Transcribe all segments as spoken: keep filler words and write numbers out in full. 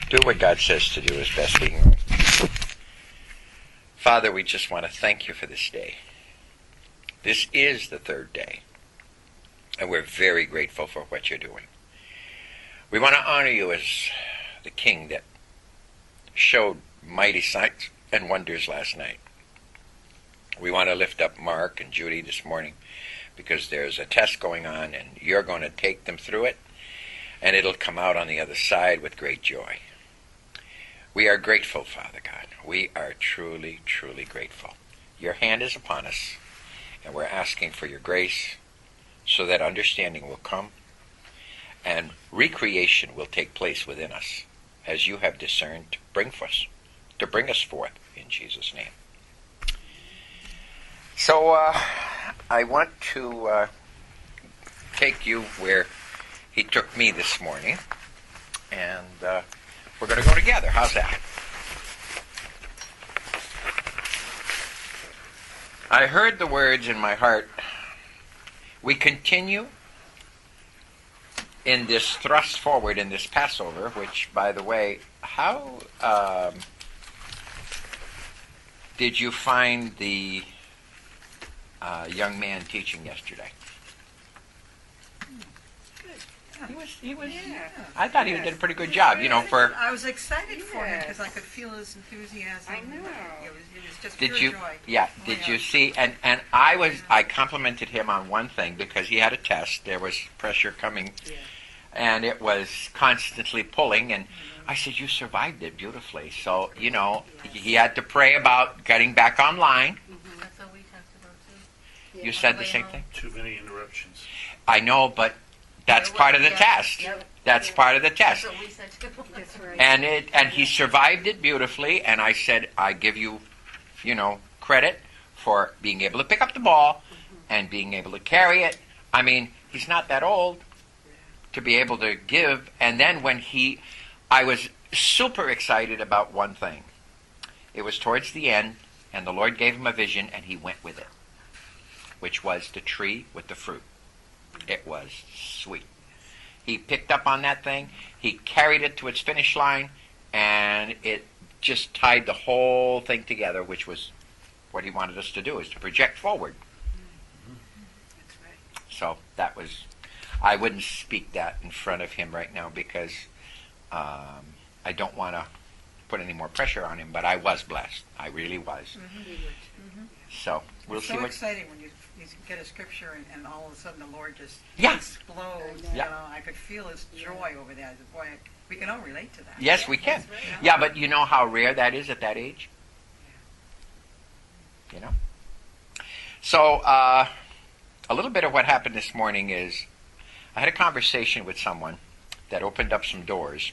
do what God says to do as best we can. Father, we just want to thank you for this day. This is the third day, and we're very grateful for what you're doing. We want to honor you as the King that showed mighty signs and wonders last night. We want to lift up Mark and Judy this morning because there's a test going on, and you're going to take them through it, and it'll come out on the other side with great joy. We are grateful, Father God. We are truly, truly grateful. Your hand is upon us, and we're asking for your grace so that understanding will come and recreation will take place within us as you have discerned to bring us, to bring us forth in Jesus' name. So uh, I want to uh, take you where he took me this morning, and uh, we're going to go together. How's that? I heard the words in my heart. We continue in this thrust forward in this Passover, which, by the way, how um, did you find the uh, young man teaching yesterday? He was, he was, yeah. I thought he did a pretty good job, you know, for... I was excited for him Yes. because I could feel his enthusiasm. I know. It was, it was just Did pure you, joy. yeah, Oh, did yeah. you see, and, and I was, I complimented him on one thing because he had a test, there was pressure coming, Yeah. and it was constantly pulling, and I said, you survived it beautifully, so, you know, he had to pray about getting back online. That's what we talked about too. You On said the the way same home. thing? Too many interruptions. I know, but that's There part was- of the yeah, test. yeah. That's part of the test. That's what we said too. That's right. And it and he survived it beautifully, and I said, I give you, you know, credit for being able to pick up the ball and being able to carry it. I mean, he's not that old to be able to give. And then when he, I was super excited about one thing. It was towards the end, and the Lord gave him a vision, and he went with it, which was the tree with the fruit. It was sweet. He picked up on that thing, he carried it to its finish line, and it just tied the whole thing together, which was what he wanted us to do, is to project forward. That's right. So that was, I wouldn't speak that in front of him right now because um, I don't want to put any more pressure on him, but I was blessed. I really was. So we'll It's see so what... exciting when you, you get a scripture and, and all of a sudden the Lord just Yeah. explodes. Yeah. You know, I could feel his joy over that. Boy, we can all relate to that. Yes, we can. That's right. Yeah, but you know how rare that is at that age? You know? So, uh, a little bit of what happened this morning is I had a conversation with someone that opened up some doors.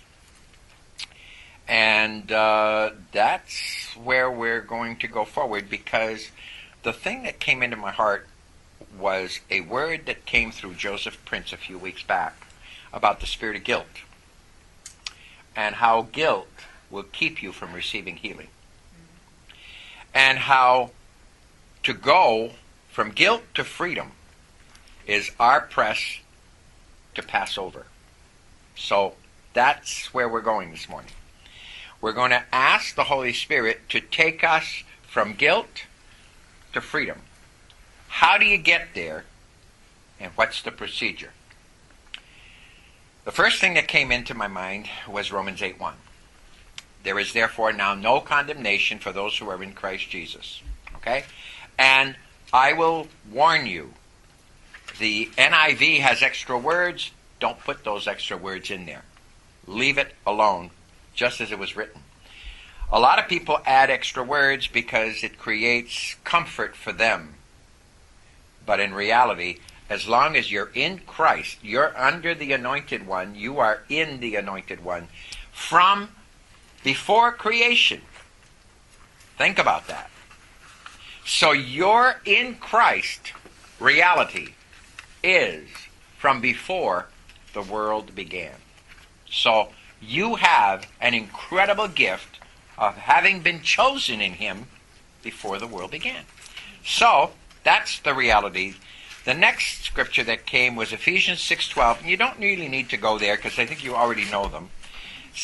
And uh, that's where we're going to go forward, because the thing that came into my heart was a word that came through Joseph Prince a few weeks back about the spirit of guilt and how guilt will keep you from receiving healing, and how to go from guilt to freedom is our press to pass over. So that's where we're going this morning. We're going to ask the Holy Spirit to take us from guilt to freedom. How do you get there, and what's the procedure? The first thing that came into my mind was Romans eight one. There is therefore now no condemnation for those who are in Christ Jesus. Okay? And I will warn you, the N I V has extra words. Don't put those extra words in there. Leave it alone, just as it was written. A lot of people add extra words because it creates comfort for them. But in reality, as long as you're in Christ, you're under the Anointed One, you are in the Anointed One from before creation. Think about that. So you're in Christ. Reality is from before the world began. So you have an incredible gift of having been chosen in Him before the world began. So that's the reality. The next scripture that came was Ephesians six twelve, and you don't really need to go there because I think you already know them. Say,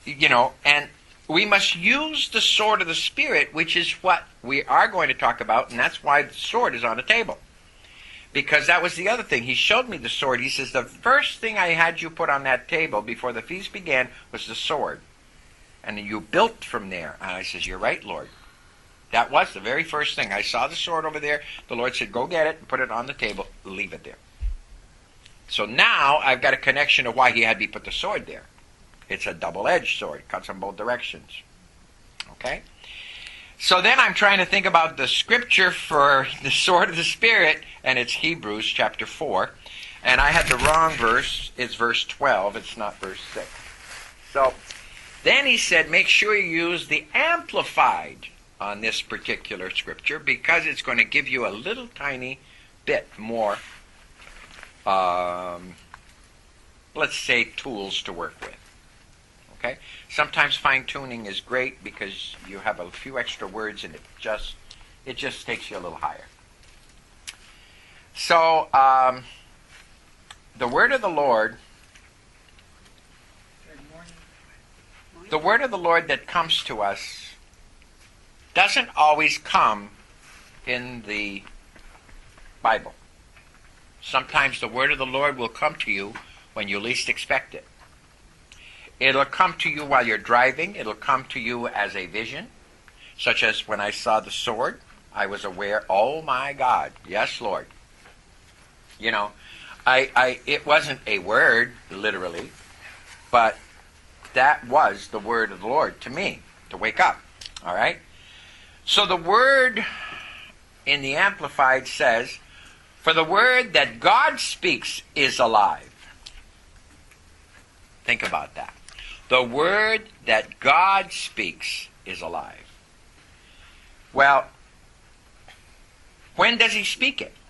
you know, and we must use the sword of the Spirit, which is what we are going to talk about, and that's why the sword is on the table. Because that was the other thing. He showed me the sword. He says, the first thing I had you put on that table before the feast began was the sword. And you built from there. And I says, you're right, Lord. That was the very first thing. I saw the sword over there. The Lord said, go get it and put it on the table. Leave it there. So now I've got a connection of why he had me put the sword there. It's a double-edged sword. It cuts in both directions. Okay? So then I'm trying to think about the scripture for the sword of the Spirit, and it's Hebrews chapter four. And I had the wrong verse. It's verse twelve. It's not verse six. So then he said, make sure you use the Amplified on this particular scripture, because it's going to give you a little tiny bit more, um, let's say, tools to work with. Okay? Sometimes fine-tuning is great because you have a few extra words and it just it just takes you a little higher. So, um, the word of the Lord, Good morning. the word of the Lord that comes to us doesn't always come in the Bible. Sometimes the word of the Lord will come to you when you least expect it. It'll come to you while you're driving. It'll come to you as a vision, such as when I saw the sword. I was aware, oh my God, yes, Lord. You know, I, I, it wasn't a word, literally, but that was the word of the Lord to me, to wake up. All right? So the word in the Amplified says, for the word that God speaks is alive. Think about that. The word that God speaks is alive. Well, when does he speak it?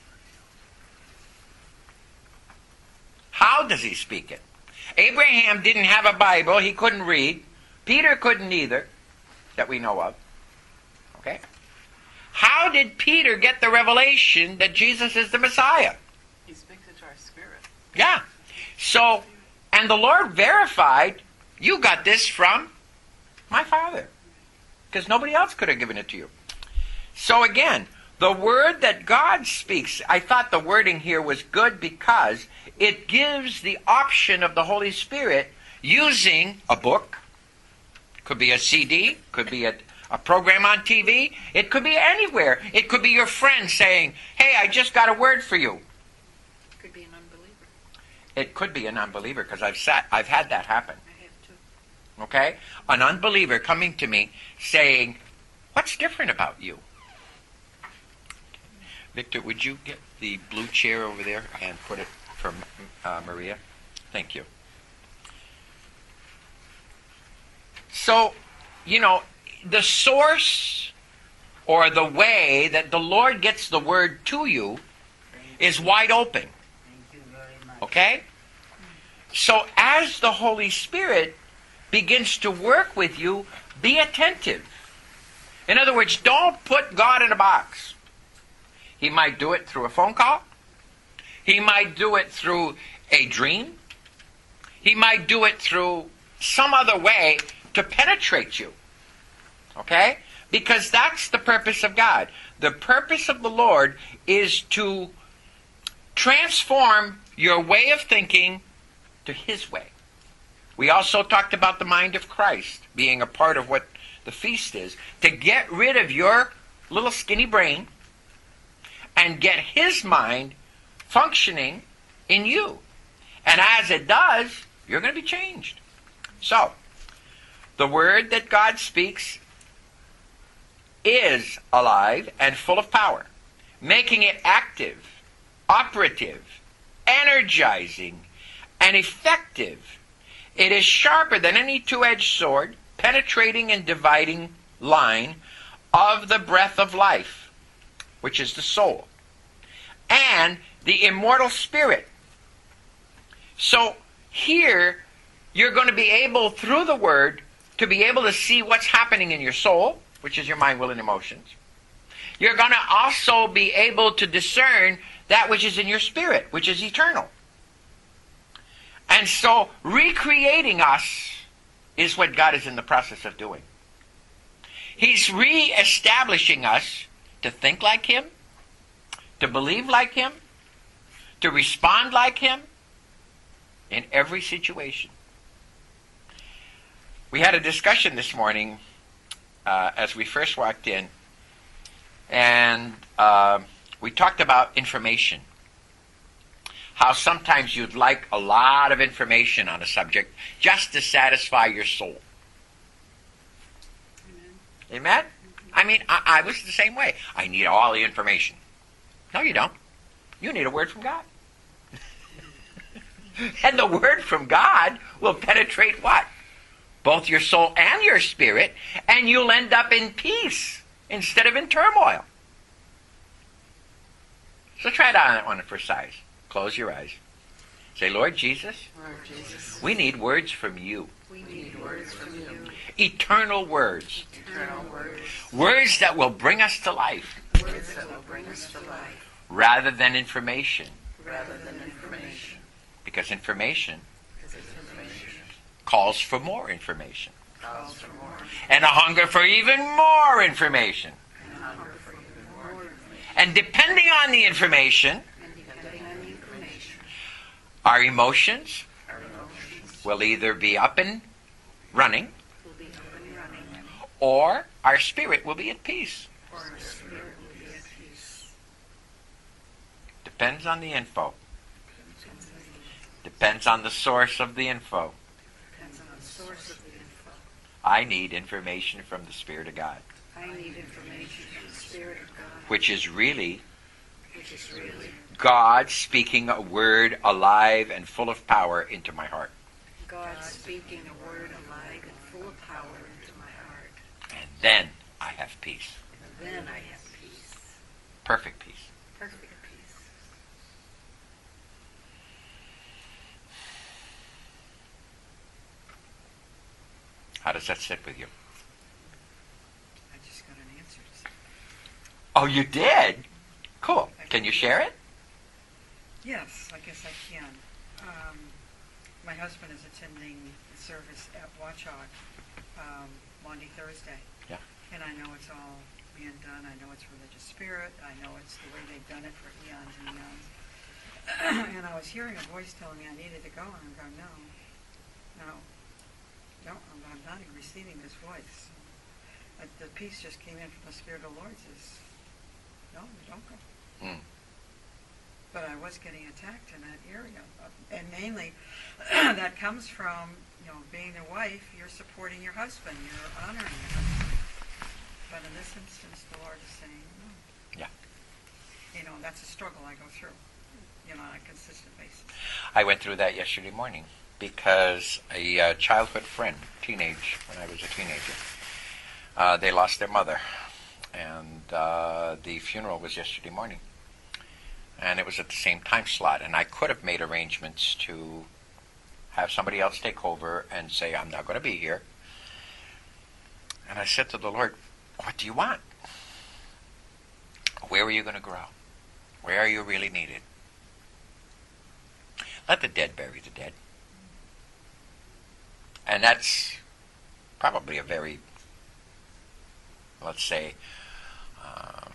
How does he speak it? Abraham didn't have a Bible. He couldn't read. Peter couldn't either, that we know of. Okay? How did Peter get the revelation that Jesus is the Messiah? He speaks it to our spirit. Yeah. So, and the Lord verified, you got this from my Father. Because nobody else could have given it to you. So again, the word that God speaks, I thought the wording here was good because it gives the option of the Holy Spirit using a book, could be a C D, could be a, a program on T V, it could be anywhere. It could be your friend saying, hey, I just got a word for you. Could be an unbeliever. It could be an unbeliever because I've sat, I've had that happen. I have too. Okay? An unbeliever coming to me saying, what's different about you? Victor, would you get the blue chair over there and put it for uh, Maria? Thank you. So, you know, the source or the way that the Lord gets the word to you is wide open. Thank you very much. Okay? So as the Holy Spirit begins to work with you, be attentive. In other words, don't put God in a box. He might do it through a phone call. He might do it through a dream. He might do it through some other way to penetrate you. Okay? Because that's the purpose of God. The purpose of the Lord is to transform your way of thinking to His way. We also talked about the mind of Christ being a part of what the feast is, to get rid of your little skinny brain and get His mind functioning in you. And as it does, you're going to be changed. So, the word that God speaks is alive and full of power, making it active, operative, energizing, and effective. It is sharper than any two-edged sword, penetrating and dividing line of the breath of life, which is the soul, and the immortal spirit. So here, you're going to be able, through the word, to be able to see what's happening in your soul, which is your mind, will, and emotions. You're going to also be able to discern that which is in your spirit, which is eternal. And so, recreating us is what God is in the process of doing. He's re-establishing us to think like Him, to believe like Him, to respond like Him in every situation. We had a discussion this morning uh, as we first walked in, and uh, we talked about information. How sometimes you'd like a lot of information on a subject just to satisfy your soul. Amen? Amen? I mean, I, I was the same way. I need all the information. No, you don't. You need a word from God. And the word from God will penetrate what? Both your soul and your spirit, and you'll end up in peace instead of in turmoil. So try it on on it for size. Close your eyes. Say, Lord Jesus, Lord Jesus, we need words from you. we need words from you. Eternal words. Eternal words. Words that will bring us to life Words that will bring us to life rather than information. rather than information. Because information Because information calls for more information. calls for more And a hunger for even more information. and hunger for even more information. And depending on the information, And depending on the information, our emotions our emotions will either be up and running, will be up and running, or our spirit will be at peace. or our spirit will be at peace. Depends on the info. Depends on the source of the info. Depends on the source of the info. I need information from the Spirit of God, I need information from the Spirit of God, which is really which is really God speaking a word alive and full of power into my heart. God speaking a word alive and full of power into my heart. And then I have peace. And then I have peace. Perfect peace. Perfect peace. How does that sit with you? I just got an answer. to something. Oh, you did? Cool. Can you share it? Yes, I guess I can. Um, my husband is attending the service at Watchog um, Monday, Thursday. Yeah. And I know it's all being done. I know it's religious spirit. I know it's the way they've done it for eons and eons. And I was hearing a voice telling me I needed to go, and I'm going, no, no, no, I'm, I'm not even receiving this voice. Uh, the peace just came in from the Spirit of the Lord. Says, no, you don't go. Mm. But I was getting attacked in that area, uh, and mainly that comes from, you know, being a wife. You're supporting your husband. You're honoring your husband. But in this instance, the Lord is saying, no. Yeah. You know, that's a struggle I go through, you know, on a consistent basis. I went through that yesterday morning because a uh, childhood friend, teenage, when I was a teenager, uh, they lost their mother. And uh, the funeral was yesterday morning. And it was at the same time slot. And I could have made arrangements to have somebody else take over and say, I'm not going to be here. And I said to the Lord, what do you want? Where are you going to grow? Where are you really needed? Let the dead bury the dead. And that's probably a very, let's say, um,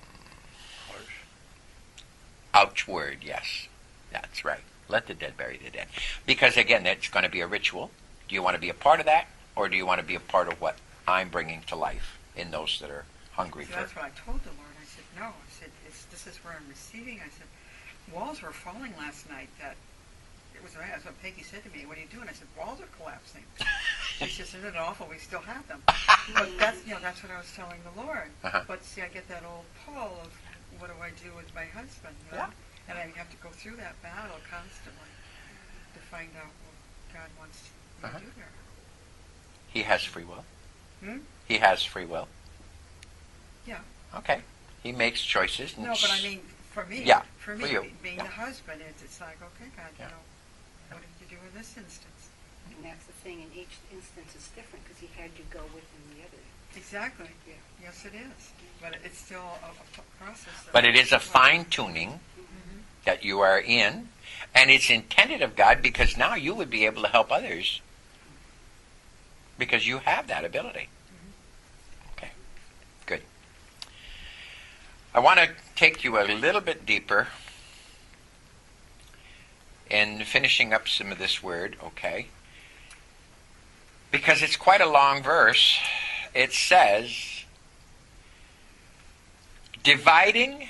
ouch word, yes. That's right. Let the dead bury the dead. Because again, it's going to be a ritual. Do you want to be a part of that? Or do you want to be a part of what I'm bringing to life in those that are hungry So for? that's what I told the Lord. I said, no. I said, it's, this is where I'm receiving. I said, walls were falling last night. That it was that's what Peggy said to me. What are you doing? I said, walls are collapsing. She said, isn't it awful? We still have them. But that's, you know, that's what I was telling the Lord. Uh-huh. But see, I get that old pull of what do I do with my husband? You know? Yeah. And I have to go through that battle constantly to find out what God wants me Uh-huh. to do there. He has free will. Hmm? He has free will. Yeah. Okay. He makes choices. and No, but I mean, for me, Yeah, for for me, you. be- being Yeah. the husband, it's, it's like, okay, God, Yeah. you know, what did you do in this instance? And that's the thing, in each instance it's different because he had you go within the other. Exactly. Yeah. Yes, it is. But it's still a, a p- process. of- But it is a fine-tuning Mhm. that you are in, and it's intended of God because now you would be able to help others because you have that ability. Okay, good. I want to take you a little bit deeper in finishing up some of this word, okay? Because it's quite a long verse. It says, dividing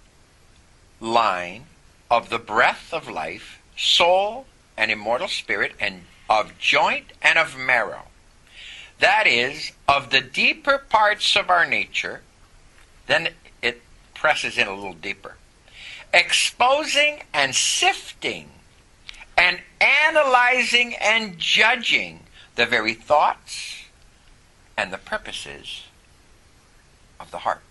line of the breath of life, soul and immortal spirit, and of joint and of marrow. That is, of the deeper parts of our nature. Then it presses in a little deeper. Exposing and sifting and analyzing and judging the very thoughts and the purposes of the heart.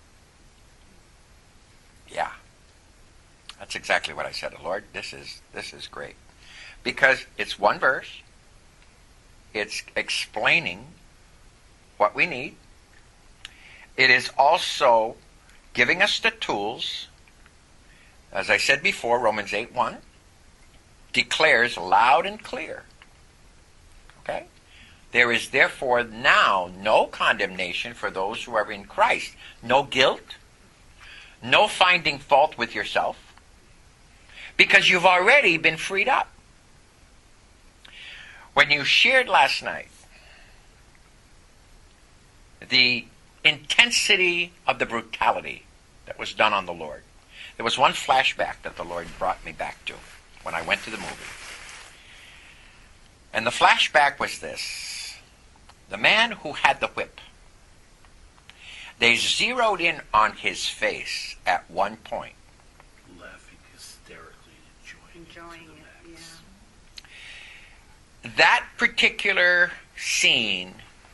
Yeah. That's exactly what I said. Lord, this is this is great. Because it's one verse. It's explaining what we need. It is also giving us the tools. As I said before, Romans eight one declares loud and clear. Okay? There is therefore now no condemnation for those who are in Christ. No guilt. No finding fault with yourself. Because you've already been freed up. When you shared last night the intensity of the brutality that was done on the Lord, there was one flashback that the Lord brought me back to when I went to the movie. And the flashback was this. The man who had the whip, they zeroed in on his face at one point. Laughing hysterically, enjoying, Enjoying it. it, Max. yeah. That particular scene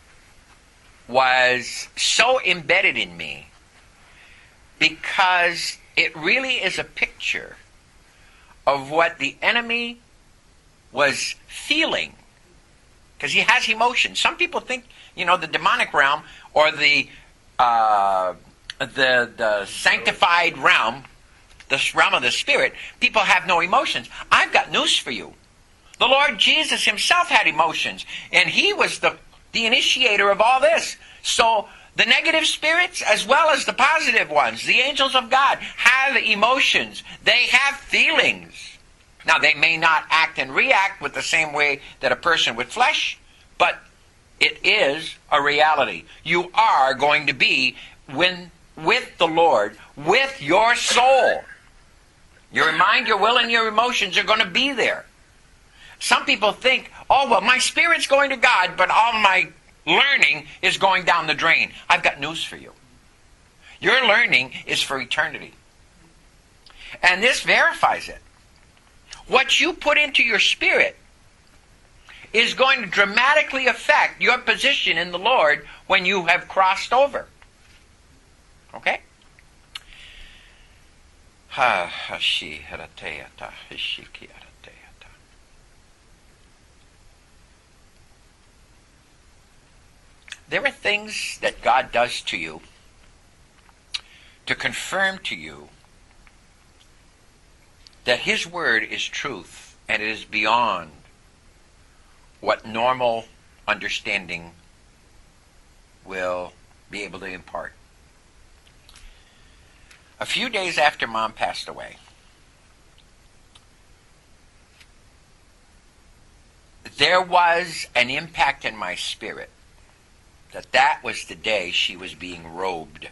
was so embedded in me because it really is a picture of what the enemy was feeling. Because he has emotions. Some people think, you know, the demonic realm or the uh, the the sanctified realm, the realm of the spirit, people have no emotions. I've got news for you. The Lord Jesus himself had emotions, and he was the, the initiator of all this. So the negative spirits as well as the positive ones, the angels of God, have emotions. They have feelings. Now, they may not act and react with the same way that a person with flesh, but it is a reality. You are going to be when, with the Lord, with your soul. Your mind, your will, and your emotions are going to be there. Some people think, oh, well, my spirit's going to God, but all my learning is going down the drain. I've got news for you. Your learning is for eternity. And this verifies it. What you put into your spirit is going to dramatically affect your position in the Lord when you have crossed over. Okay? There are things that God does to you to confirm to you that his word is truth and it is beyond what normal understanding will be able to impart. A few days after Mom passed away, there was an impact in my spirit that that was the day she was being robed.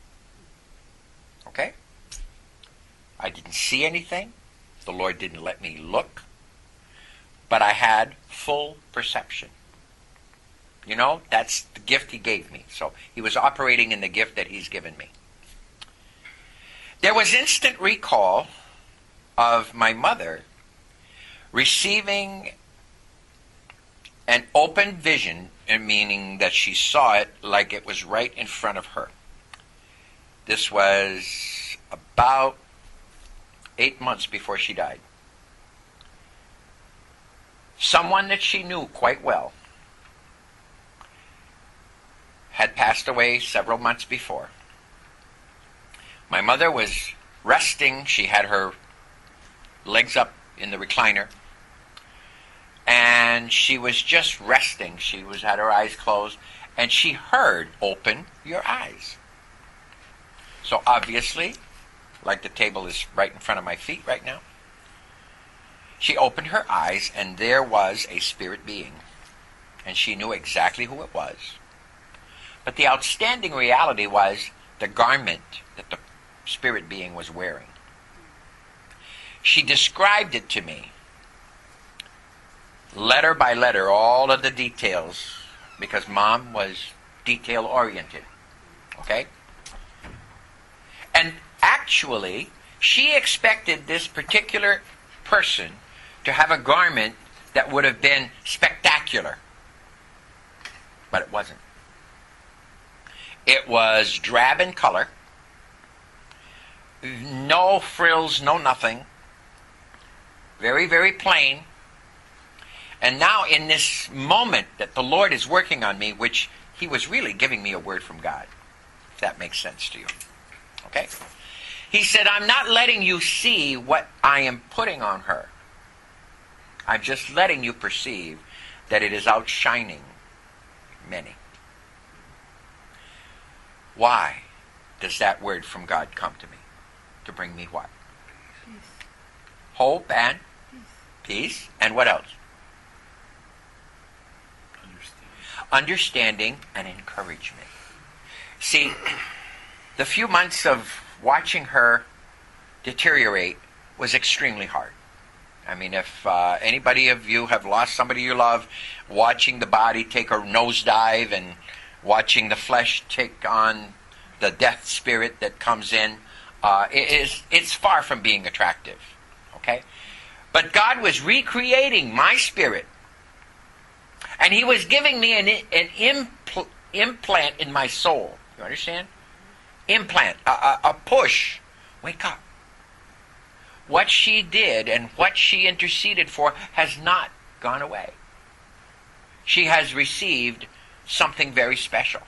Okay? I didn't see anything. The Lord didn't let me look. But I had full perception. You know, that's the gift he gave me. So he was operating in the gift that he's given me. There was instant recall of my mother receiving an open vision, meaning that she saw it like it was right in front of her. This was about eight months before she died. Someone that she knew quite well had passed away several months before. My mother was resting. She had her legs up in the recliner. And and she was just resting. She was had her eyes closed, and she heard, "Open your eyes." So obviously, like the table is right in front of my feet right now, she opened her eyes, and there was a spirit being. And she knew exactly who it was. But the outstanding reality was the garment that the spirit being was wearing. She described it to me, letter by letter, all of the details, because Mom was detail-oriented. Okay? And actually, she expected this particular person to have a garment that would have been spectacular. But it wasn't. It was drab in color, no frills, no nothing, very, very plain. And now in this moment that the Lord is working on me, which He was really giving me a word from God, if that makes sense to you. Okay? He said, "I'm not letting you see what I am putting on her. I'm just letting you perceive that it is outshining many." Why does that word from God come to me? To bring me what? Peace. Hope and Peace. peace. And what else? Understand. Understanding and encouragement. See, the few months of watching her deteriorate was extremely hard. I mean, if uh, anybody of you have lost somebody you love, watching the body take a nosedive and watching the flesh take on the death spirit that comes in, uh, it is, it's far from being attractive. Okay? But God was recreating my spirit. And He was giving me an, an impl- implant in my soul. You understand? Implant. A, a, a push. Wake up. What she did and what she interceded for has not gone away. She has received something very special.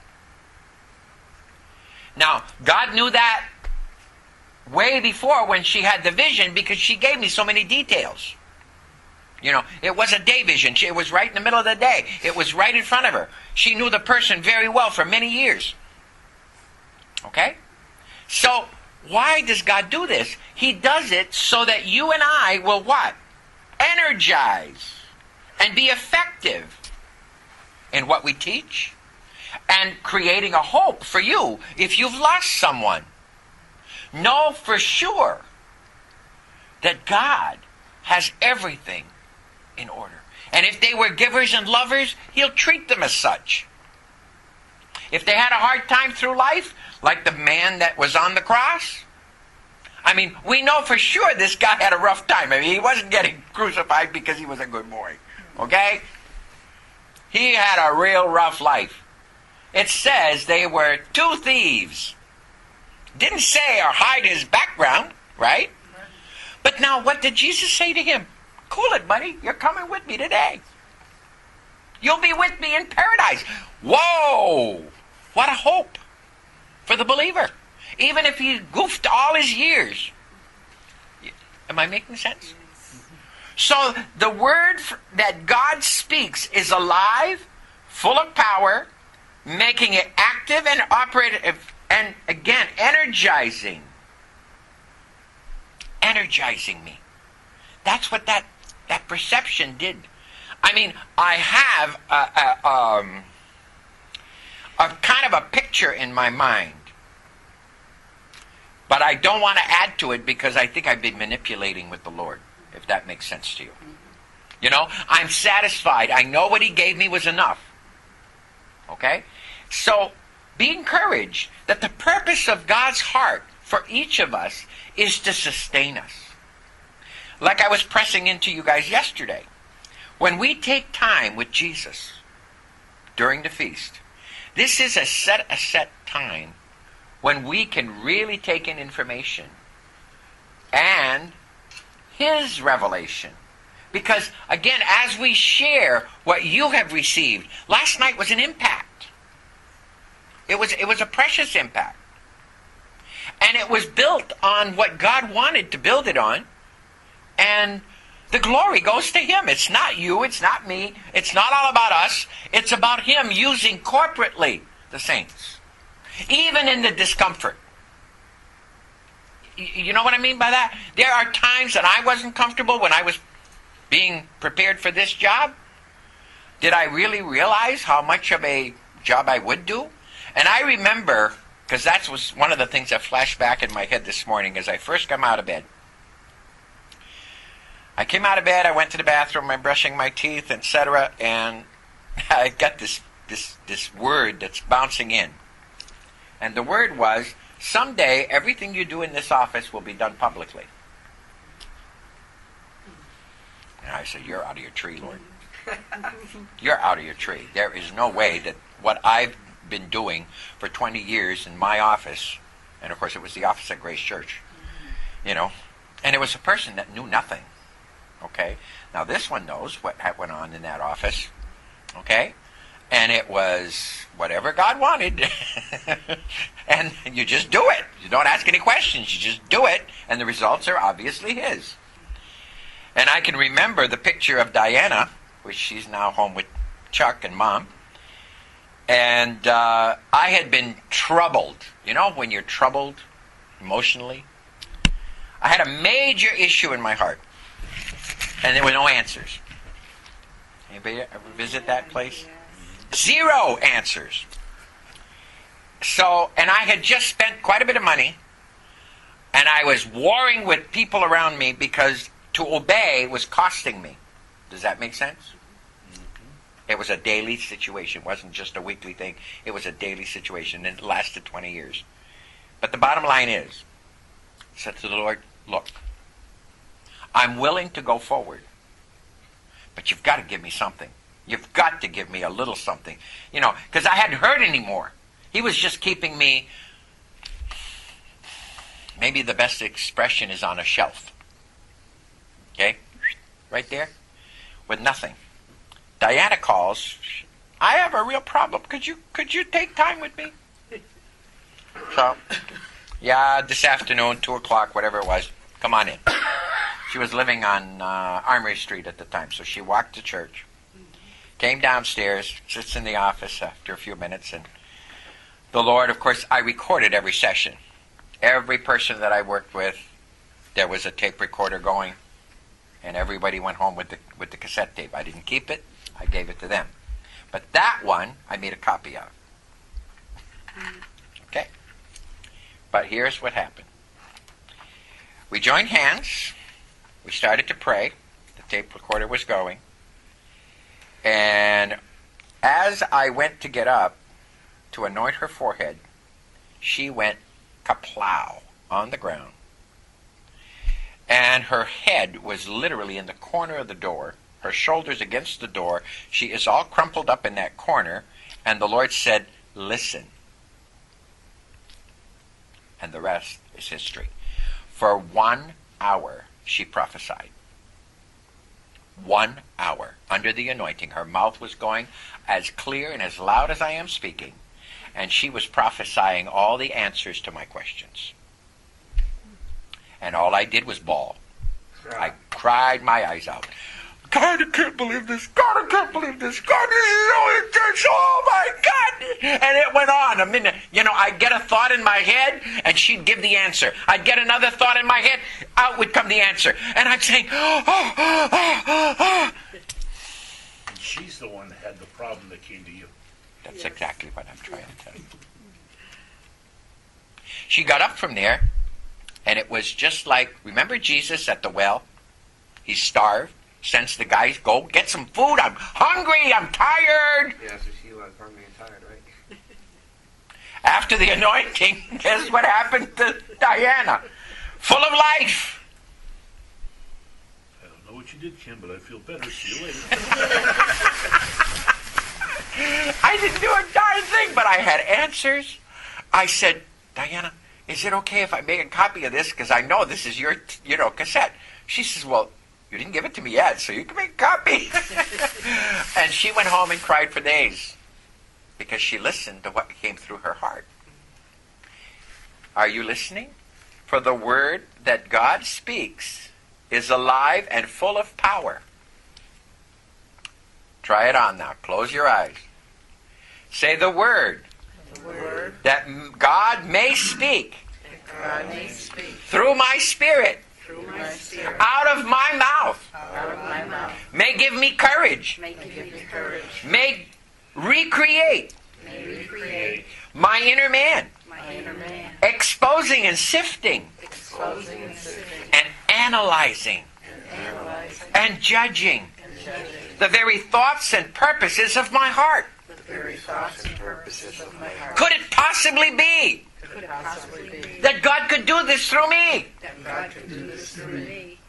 Now, God knew that way before when she had the vision, because she gave me so many details. You know, it was a day vision. It was right in the middle of the day. It was right in front of her. She knew the person very well for many years. Okay? So, why does God do this? He does it so that you and I will what? Energize and be effective in what we teach and creating a hope for you if you've lost someone. Know for sure that God has everything in order. And if they were givers and lovers, He'll treat them as such. If they had a hard time through life, like the man that was on the cross, I mean, we know for sure this guy had a rough time. I mean, he wasn't getting crucified because he was a good boy. Okay? He had a real rough life. It says they were two thieves. Didn't say or hide his background, right? But now, what did Jesus say to him? Cool it, buddy. You're coming with me today. You'll be with me in paradise. Whoa! What a hope for the believer. Even if he goofed all his years. Am I making sense? So the word that God speaks is alive, full of power, making it active and operative, and again, energizing. Energizing me. That's what that, that perception did. I mean, I have a, a, um, a kind of a picture in my mind. But I don't want to add to it because I think I've been manipulating with the Lord, if that makes sense to you. You know, I'm satisfied. I know what He gave me was enough. Okay? So, be encouraged that the purpose of God's heart for each of us is to sustain us. Like I was pressing into you guys yesterday. When we take time with Jesus during the feast, this is a set a set time when we can really take in information and His revelation. Because, again, as we share what you have received, last night was an impact. It was, it was a precious impact. And it was built on what God wanted to build it on. And The glory goes to Him. It's not you. It's not me. It's not all about us. It's about Him using corporately the saints. Even in the discomfort. You know what I mean by that? There are times that I wasn't comfortable when I was being prepared for this job. Did I really realize how much of a job I would do? And I remember, because that was one of the things that flashed back in my head this morning as I first came out of bed. I came out of bed, I went to the bathroom, I'm brushing my teeth, et cetera, and I got this, this, this word that's bouncing in. And the word was, someday everything you do in this office will be done publicly. And I said, you're out of your tree, Lord. You're out of your tree. There is no way that what I've been doing for twenty years in my office, and of course it was the office at Grace Church, you know, and it was a person that knew nothing. Okay? Now this one knows what went on in that office. Okay? And it was whatever God wanted. And you just do it. You don't ask any questions. You just do it. And the results are obviously His. And I can remember the picture of Diana, which she's now home with Chuck and Mom. And uh, I had been troubled. You know, when you're troubled emotionally? I had a major issue in my heart. And there were no answers. Anybody ever visit that place? Zero answers. So, and I had just spent quite a bit of money, and I was warring with people around me because to obey was costing me. Does that make sense? Mm-hmm. It was a daily situation. It wasn't just a weekly thing. It was a daily situation, and it lasted twenty years. But the bottom line is, I said to the Lord, look, I'm willing to go forward, but you've got to give me something. You've got to give me a little something. You know, because I hadn't heard anymore. He was just keeping me, maybe the best expression is on a shelf. Okay? Right there. With nothing. Diana calls. I have a real problem. Could you could you take time with me? So, yeah, this afternoon, two o'clock, whatever it was. Come on in. She was living on uh, Armory Street at the time, so she walked to church, came downstairs, sits in the office after a few minutes, and the Lord, of course, I recorded every session. Every person that I worked with, there was a tape recorder going, and everybody went home with the with the cassette tape. I didn't keep it. I gave it to them. But that one, I made a copy of. Okay? But here's what happened. We joined hands. We started to pray. The tape recorder was going. And as I went to get up to anoint her forehead, she went kaplow on the ground. And her head was literally in the corner of the door, her shoulders against the door. She is all crumpled up in that corner. And the Lord said, listen. And the rest is history. For one hour, she prophesied. One hour under the anointing. Her mouth was going as clear and as loud as I am speaking. And she was prophesying all the answers to my questions. And all I did was bawl. I cried my eyes out. God, I can't believe this. God, I can't believe this. God, this is so intense. Oh, my God. And it went on. A minute. You know, I'd get a thought in my head, and she'd give the answer. I'd get another thought in my head, out would come the answer. And I'd say, oh, oh, oh, oh. And she's the one that had the problem that came to you. That's exactly what I'm trying to tell you. She got up from there, and it was just like, remember Jesus at the well? He's starved. Sends the guys, go get some food. I'm hungry. I'm tired. Yeah, so she was hungry and tired, right? After the anointing, guess what happened to Diana? Full of life. I don't know what you did, Kim, but I feel better. See you later. I didn't do a darn thing, but I had answers. I said, Diana, is it okay if I make a copy of this? Because I know this is your, you know, cassette. She says, well, you didn't give it to me yet, so you can make a copy. And she went home and cried for days because she listened to what came through her heart. Are you listening? For the word that God speaks is alive and full of power. Try it on now. Close your eyes. Say the word, The word that m- God may speak that God may speak through my spirit through my spirit out of my mouth. out of my mouth. May give me courage. Make Give it me courage. May recreate May recreate my inner man, my inner man, exposing and sifting exposing and sifting and analyzing and analyzing and judging and judging the very thoughts and purposes of my heart. the very thoughts and purposes of my heart. Could it possibly be Could it possibly be that God could do this through me? that God could do this through me?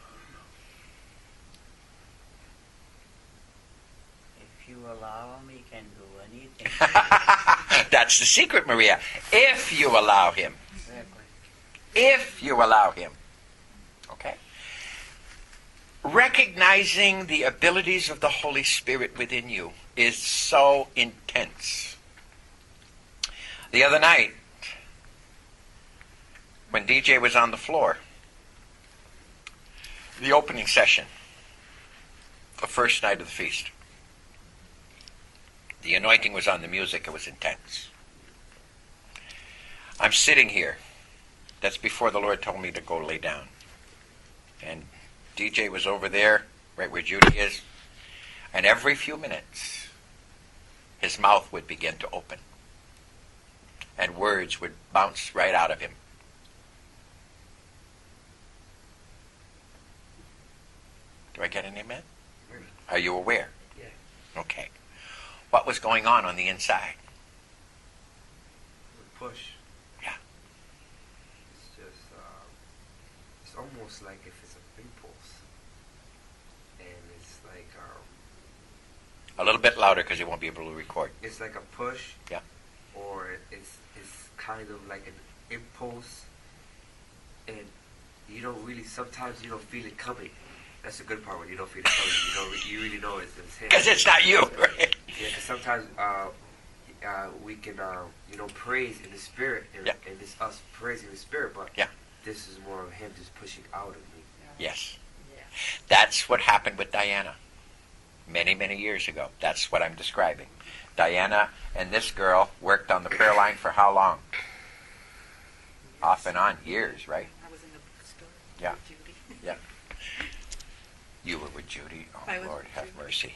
If you allow him, he can do anything. That's the secret, Maria. If you allow him. Exactly. If you allow him. Okay? Recognizing the abilities of the Holy Spirit within you is so intense. The other night, when D J was on the floor, the opening session, the first night of the feast, the anointing was on the music. It was intense. I'm sitting here. That's before the Lord told me to go lay down. And D J was over there, right where Judy is. And every few minutes, his mouth would begin to open. And words would bounce right out of him. Do I get an amen? Are you aware? Yeah. Okay. What was going on on the inside? The push. Yeah. It's just, uh, it's almost like if it's an impulse. And it's like, um, A little bit louder because you won't be able to record. it's like a push. Yeah. Or it's, it's kind of like an impulse. And you don't really, sometimes you don't feel it coming. That's the good part when you don't feel it coming. You don't, re- you really know it's, it's him. Because it's not you, right? Yeah, 'cause sometimes uh, uh, we can, uh, you know, praise in the spirit, and, Yeah. and it's us praising the spirit, but Yeah. this is more of him just pushing out of me. Yes. That's what happened with Diana many, many years ago. That's what I'm describing. Diana and this girl worked on the prayer line for how long? Off and on, years, right? I was in the bookstore. Yeah. with Judy. Yeah. You were with Judy. Oh, I was Lord, with have Judy. mercy.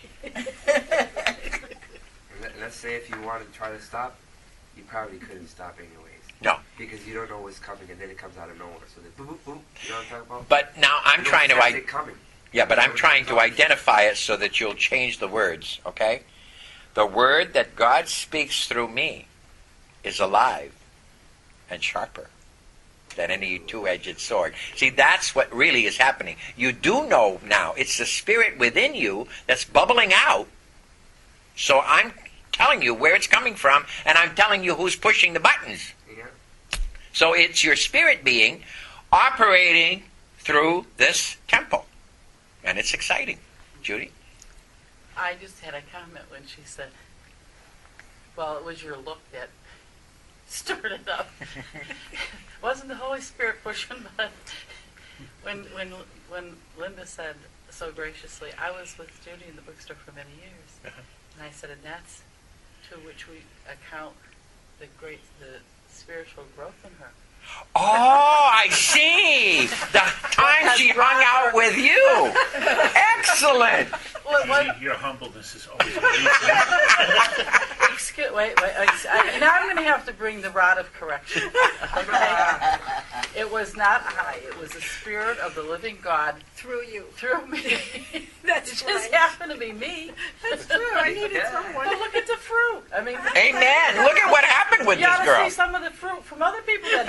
And let, let's say if you wanted to try to stop, you probably couldn't stop anyways. No. Because you don't know what's coming, and then it comes out of nowhere. So then, boop, boop, boop. You know what I'm talking about? But now I'm You know trying to... it's I- actually coming. Yeah, but I'm trying to identify it so that you'll change the words, okay? The word that God speaks through me is alive and sharper than any two-edged sword. See, that's what really is happening. You do know now. It's the spirit within you that's bubbling out. So I'm telling you where it's coming from, and I'm telling you who's pushing the buttons. Yeah. So it's your spirit being operating through this temple. And it's exciting. Judy? I just had a comment when she said, well, it was your look that stirred it up. Wasn't the Holy Spirit pushing, but when, when, when Linda said so graciously, I was with Judy in the bookstore for many years. Uh-huh. And I said, and that's to which we account the great, the spiritual growth in her. Oh, I see. The time she hung out with you. Excellent. Well, it was, Judy, your humbleness is always amazing. excuse, wait, wait. ex- I, now I'm going to have to bring the rod of correction. Okay? It was not I. It was the Spirit of the living God Through you. through me. That's It just right. happened to be me. That's true. I needed someone. Well, look at the fruit. I mean, Amen. Look at what happened with you this ought to girl. see some of the fruit from other people that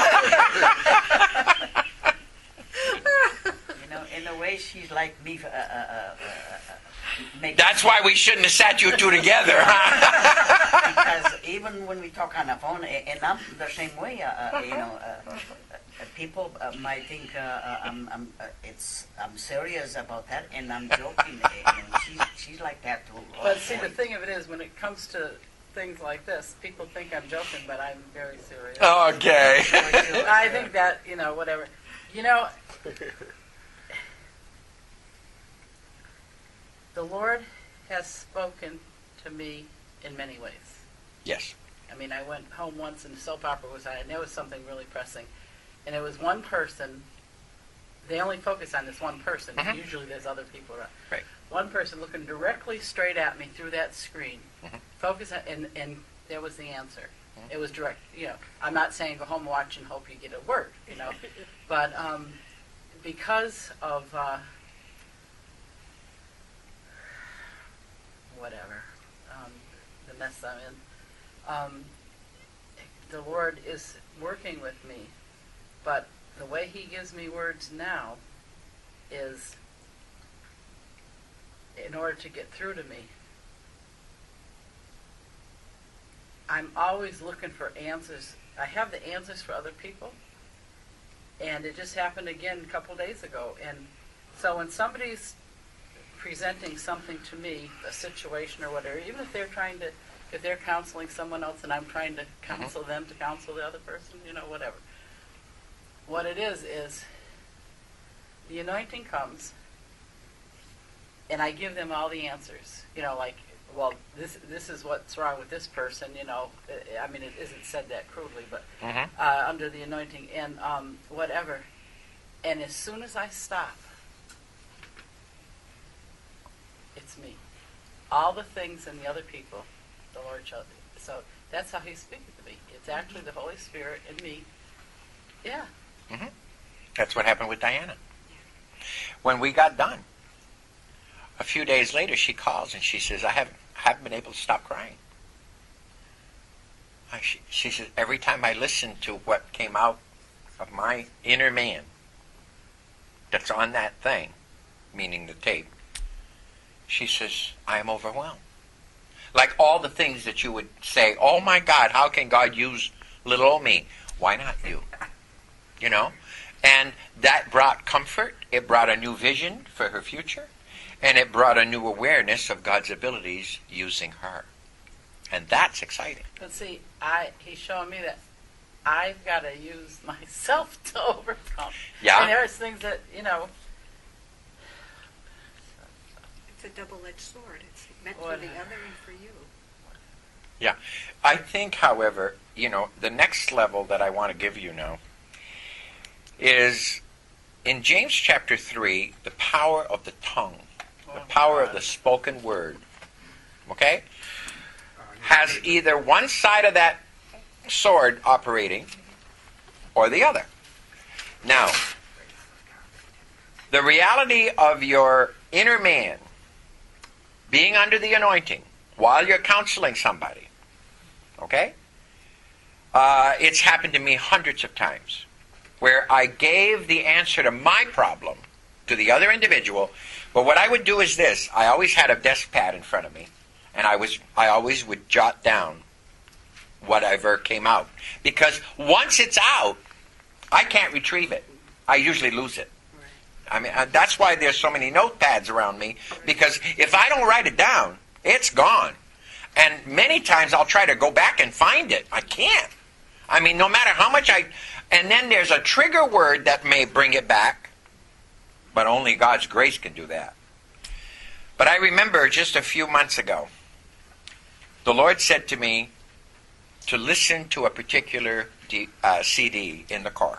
You know, in a way, she's like me. Uh, uh, uh, uh, make That's why we shouldn't have sat you two together. Because even when we talk on the phone, a- and I'm the same way. Uh, uh, you know, uh, uh, people uh, might think uh, uh, I'm, I'm uh, it's I'm serious about that, and I'm joking. And she's she's like that too. But see, the thing of it is, when it comes to things like this, people think I'm joking, but I'm very serious. Okay. I think that, you know, whatever. You know, the Lord has spoken to me in many ways. Yes. I mean, I went home once and the soap opera was on, and there was something really pressing. And it was one person, they only focus on this one person. Mhm. Usually there's other people around. Right. One person looking directly straight at me through that screen. Mhm. Focus on, and, and there was the answer. Mhm. It was direct, you know. I'm not saying go home and watch and hope you get a word, you know. But um, because of uh, whatever, um, the mess I'm in, um, the Lord is working with me. But the way He gives me words now is in order to get through to me. I'm always looking for answers. I have the answers for other people. And it just happened again a couple days ago. And so when somebody's presenting something to me, a situation or whatever, even if they're trying to, if they're counseling someone else and I'm trying to counsel mm-hmm. them to counsel the other person, you know, whatever. What it is, is the anointing comes and I give them all the answers. You know, like, well, this this is what's wrong with this person, you know. I mean, it isn't said that crudely, but Mm-hmm. uh, under the anointing and um, whatever. And as soon as I stop, it's me. All the things and the other people, the Lord showed me. So that's how He's speaking to me. It's actually the Holy Spirit in me. Yeah. Mm-hmm. That's what happened with Diana. When we got done, a few days later, she calls and she says, I haven't, haven't been able to stop crying. I, she, she says, every time I listen to what came out of my inner man that's on that thing, meaning the tape, she says, I am overwhelmed. Like all the things that you would say, oh my God, how can God use little old me? Why not you? You know? And that brought comfort. It brought a new vision for her future. And it brought a new awareness of God's abilities using her. And that's exciting. But see, I He's showing me that I've got to use myself to overcome. Yeah. And there's things that, you know. It's a double-edged sword. It's meant What? for the other and for you. Yeah. I think, however, you know, the next level that I want to give you now is in James chapter three, the power of the tongue, the power of the spoken word, okay, has either one side of that sword operating or the other. Now, the reality of your inner man being under the anointing while you're counseling somebody, okay, uh, it's happened to me hundreds of times, where I gave the answer to my problem to the other individual. But what I would do is this. I always had a desk pad in front of me, and I was I always would jot down whatever came out. Because once it's out, I can't retrieve it. I usually lose it. I mean, uh, that's why there's so many notepads around me, because if I don't write it down, it's gone. And many times I'll try to go back and find it. I can't. I mean, no matter how much I... And then there's a trigger word that may bring it back, but only God's grace can do that. But I remember just a few months ago, the Lord said to me to listen to a particular D, uh, C D in the car.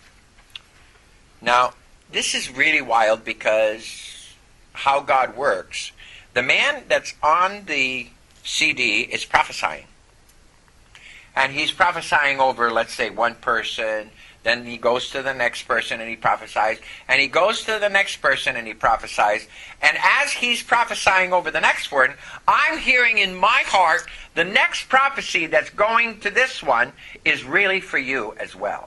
Now, this is really wild because how God works. The man that's on the C D is prophesying. And he's prophesying over, let's say, one person. Then he goes to the next person and he prophesies. And he goes to the next person and he prophesies. And as he's prophesying over the next one, I'm hearing in my heart the next prophecy that's going to this one is really for you as well.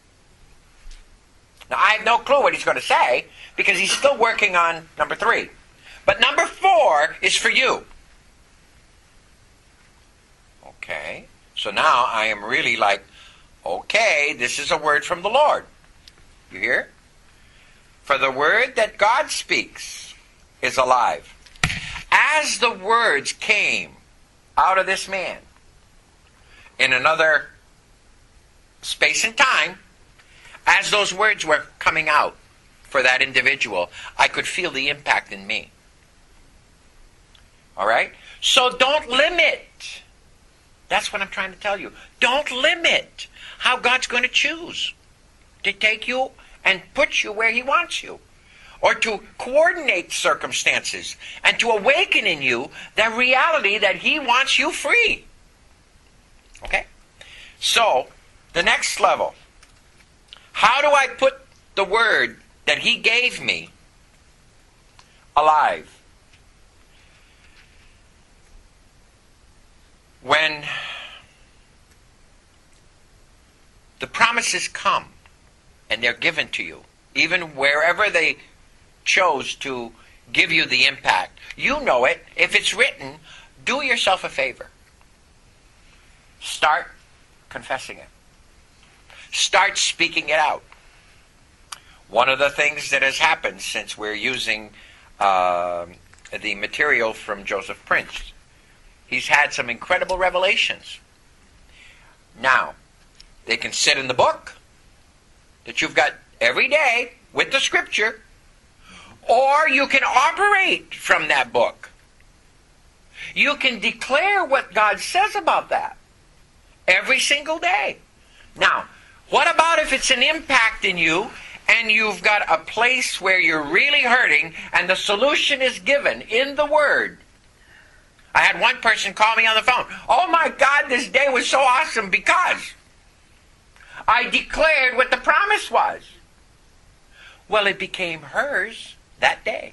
Now, I have no clue what he's going to say because he's still working on number three. But number four is for you. Okay. So now I am really like, okay, this is a word from the Lord. You hear? For the word that God speaks is alive. As the words came out of this man in another space and time, as those words were coming out for that individual, I could feel the impact in me. All right? So don't limit. That's what I'm trying to tell you. Don't limit how God's going to choose to take you and put you where he wants you, or to coordinate circumstances and to awaken in you the reality that he wants you free. Okay? So, the next level. How do I put the word that he gave me alive? When the promises come and they're given to you, even wherever they chose to give you the impact, you know it. If it's written, do yourself a favor. Start confessing it. Start speaking it out. One of the things that has happened since we're using uh, the material from Joseph Prince, he's had some incredible revelations. Now, they can sit in the book that you've got every day with the scripture, or you can operate from that book. You can declare what God says about that every single day. Now, what about if it's an impact in you and you've got a place where you're really hurting and the solution is given in the Word? I had one person call me on the phone. Oh my God, this day was so awesome because I declared what the promise was. Well, it became hers that day.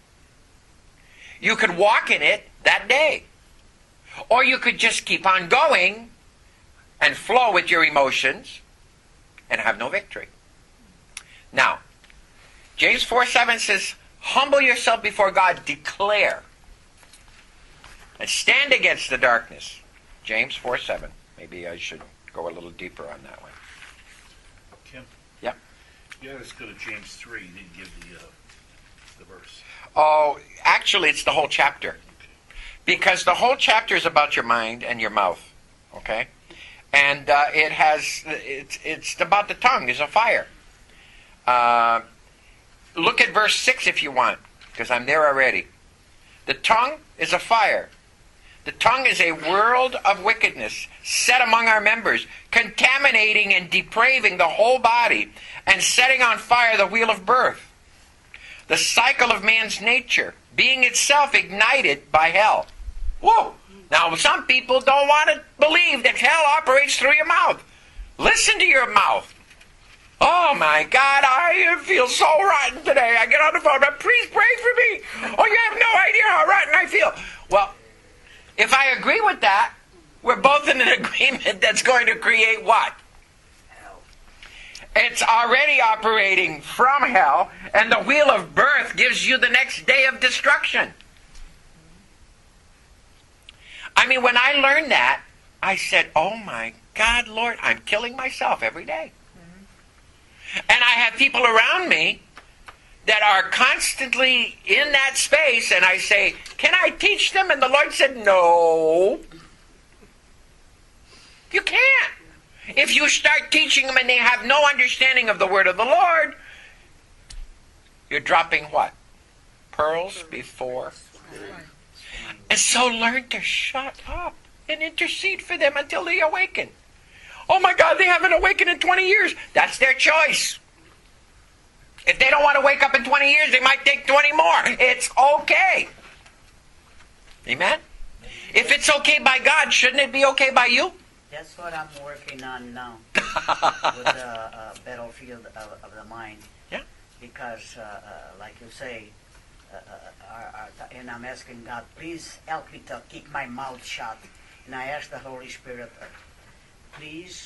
You could walk in it that day. Or you could just keep on going and flow with your emotions and have no victory. Now, James four seven says, humble yourself before God, declare, and stand against the darkness. James four seven. Maybe I should go a little deeper on that one. Kim? Yeah. Yeah, let's go to James three. You didn't give the, uh, the verse. Oh, actually, it's the whole chapter. Because the whole chapter is about your mind and your mouth. Okay? And uh, it has, it's, it's about the tongue is a fire. Uh, look at verse six if you want, because I'm there already. The tongue is a fire. The tongue is a world of wickedness set among our members, contaminating and depraving the whole body and setting on fire the wheel of birth. The cycle of man's nature, being itself ignited by hell. Whoa! Now, some people don't want to believe that hell operates through your mouth. Listen to your mouth. Oh my God, I feel so rotten today. I get on the phone, but please pray for me. Oh, you have no idea how rotten I feel. Well, if I agree with that, we're both in an agreement that's going to create what? Hell. It's already operating from hell, and the wheel of birth gives you the next day of destruction. I mean, when I learned that, I said, oh my God, Lord, I'm killing myself every day. And I have people around me that are constantly in that space, and I say, can I teach them? And the Lord said, no. You can't. If you start teaching them and they have no understanding of the word of the Lord, you're dropping what? Pearls before. And so learn to shut up and intercede for them until they awaken. Oh my God, they haven't awakened in twenty years. That's their choice. If they don't want to wake up in twenty years, they might take twenty more. It's okay. Amen? If it's okay by God, shouldn't it be okay by you? That's what I'm working on now with the uh, battlefield of, of the mind. Yeah. Because, uh, uh, like you say, uh, uh, our, our, and I'm asking God, please help me to keep my mouth shut. And I ask the Holy Spirit, uh, please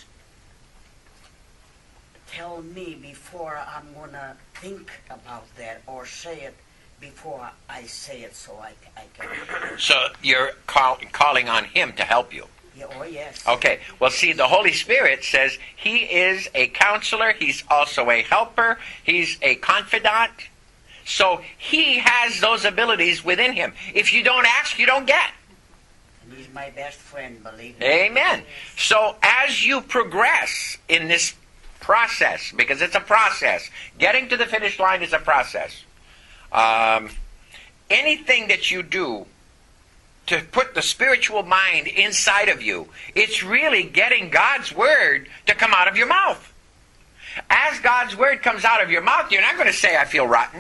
tell me before I'm going to think about that or say it before I say it so I, I can. So you're call, calling on Him to help you. Yeah, oh, yes. Okay. Well, see, the Holy Spirit says He is a counselor. He's also a helper. He's a confidant. So He has those abilities within Him. If you don't ask, you don't get. And He's my best friend, believe me. Amen. So as you progress in this process, because it's a process, getting to the finish line is a process. Um, anything that you do to put the spiritual mind inside of you. It's really getting God's word to come out of your mouth. As God's word comes out of your mouth, you're not going to say, I feel rotten.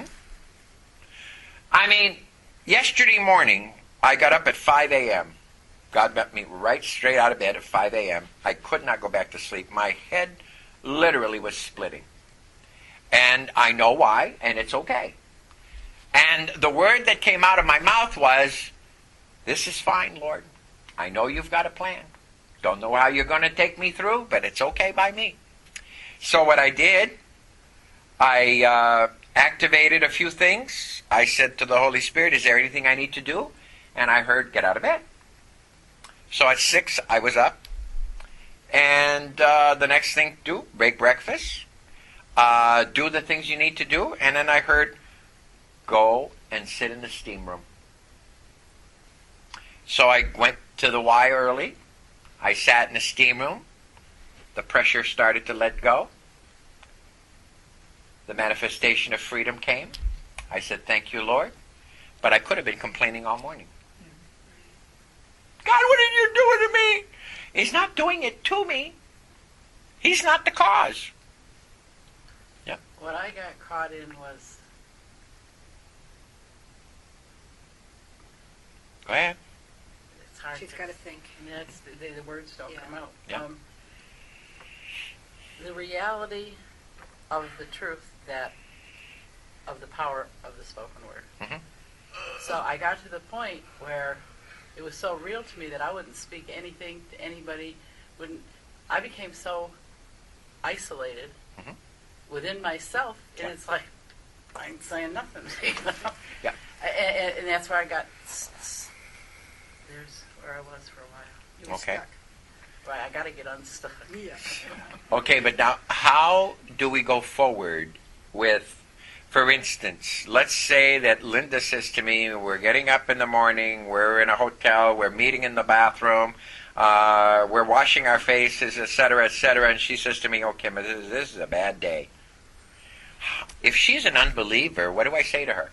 I mean, yesterday morning, I got up at five a.m. God met me right straight out of bed at five a.m. I could not go back to sleep. My head literally was splitting. And I know why, and it's okay. And the word that came out of my mouth was, this is fine, Lord. I know you've got a plan. Don't know how you're going to take me through, but it's okay by me. So what I did, I uh, activated a few things. I said to the Holy Spirit, is there anything I need to do? And I heard, get out of bed. So at six, I was up. And uh, the next thing to do, make breakfast. Uh, do the things you need to do. And then I heard, go and sit in the steam room. So I went to the Y early. I sat in the steam room. The pressure started to let go. The manifestation of freedom came. I said, thank you, Lord. But I could have been complaining all morning. God, what are you doing to me? He's not doing it to me. He's not the cause. Yeah. What I got caught in was, Go ahead. it's hard She's to, got to think. and that's, the, the, the words don't Yeah. come out. Yeah. Um, the reality of the truth that, of the power of the spoken word. Mhm. So I got to the point where it was so real to me that I wouldn't speak anything to anybody. Wouldn't I became so isolated Mhm. within myself, and Yeah. it's like I ain't saying nothing. You know? Yeah. And, and that's where I got. s- s- There's where I was for a while. You were Okay. stuck. Right, I got to get unstuck. Yeah. Okay, but now how do we go forward with, for instance, let's say that Linda says to me, we're getting up in the morning, we're in a hotel, we're meeting in the bathroom, uh, we're washing our faces, et cetera, et cetera, and she says to me, okay, but this is, this is a bad day. If she's an unbeliever, what do I say to her?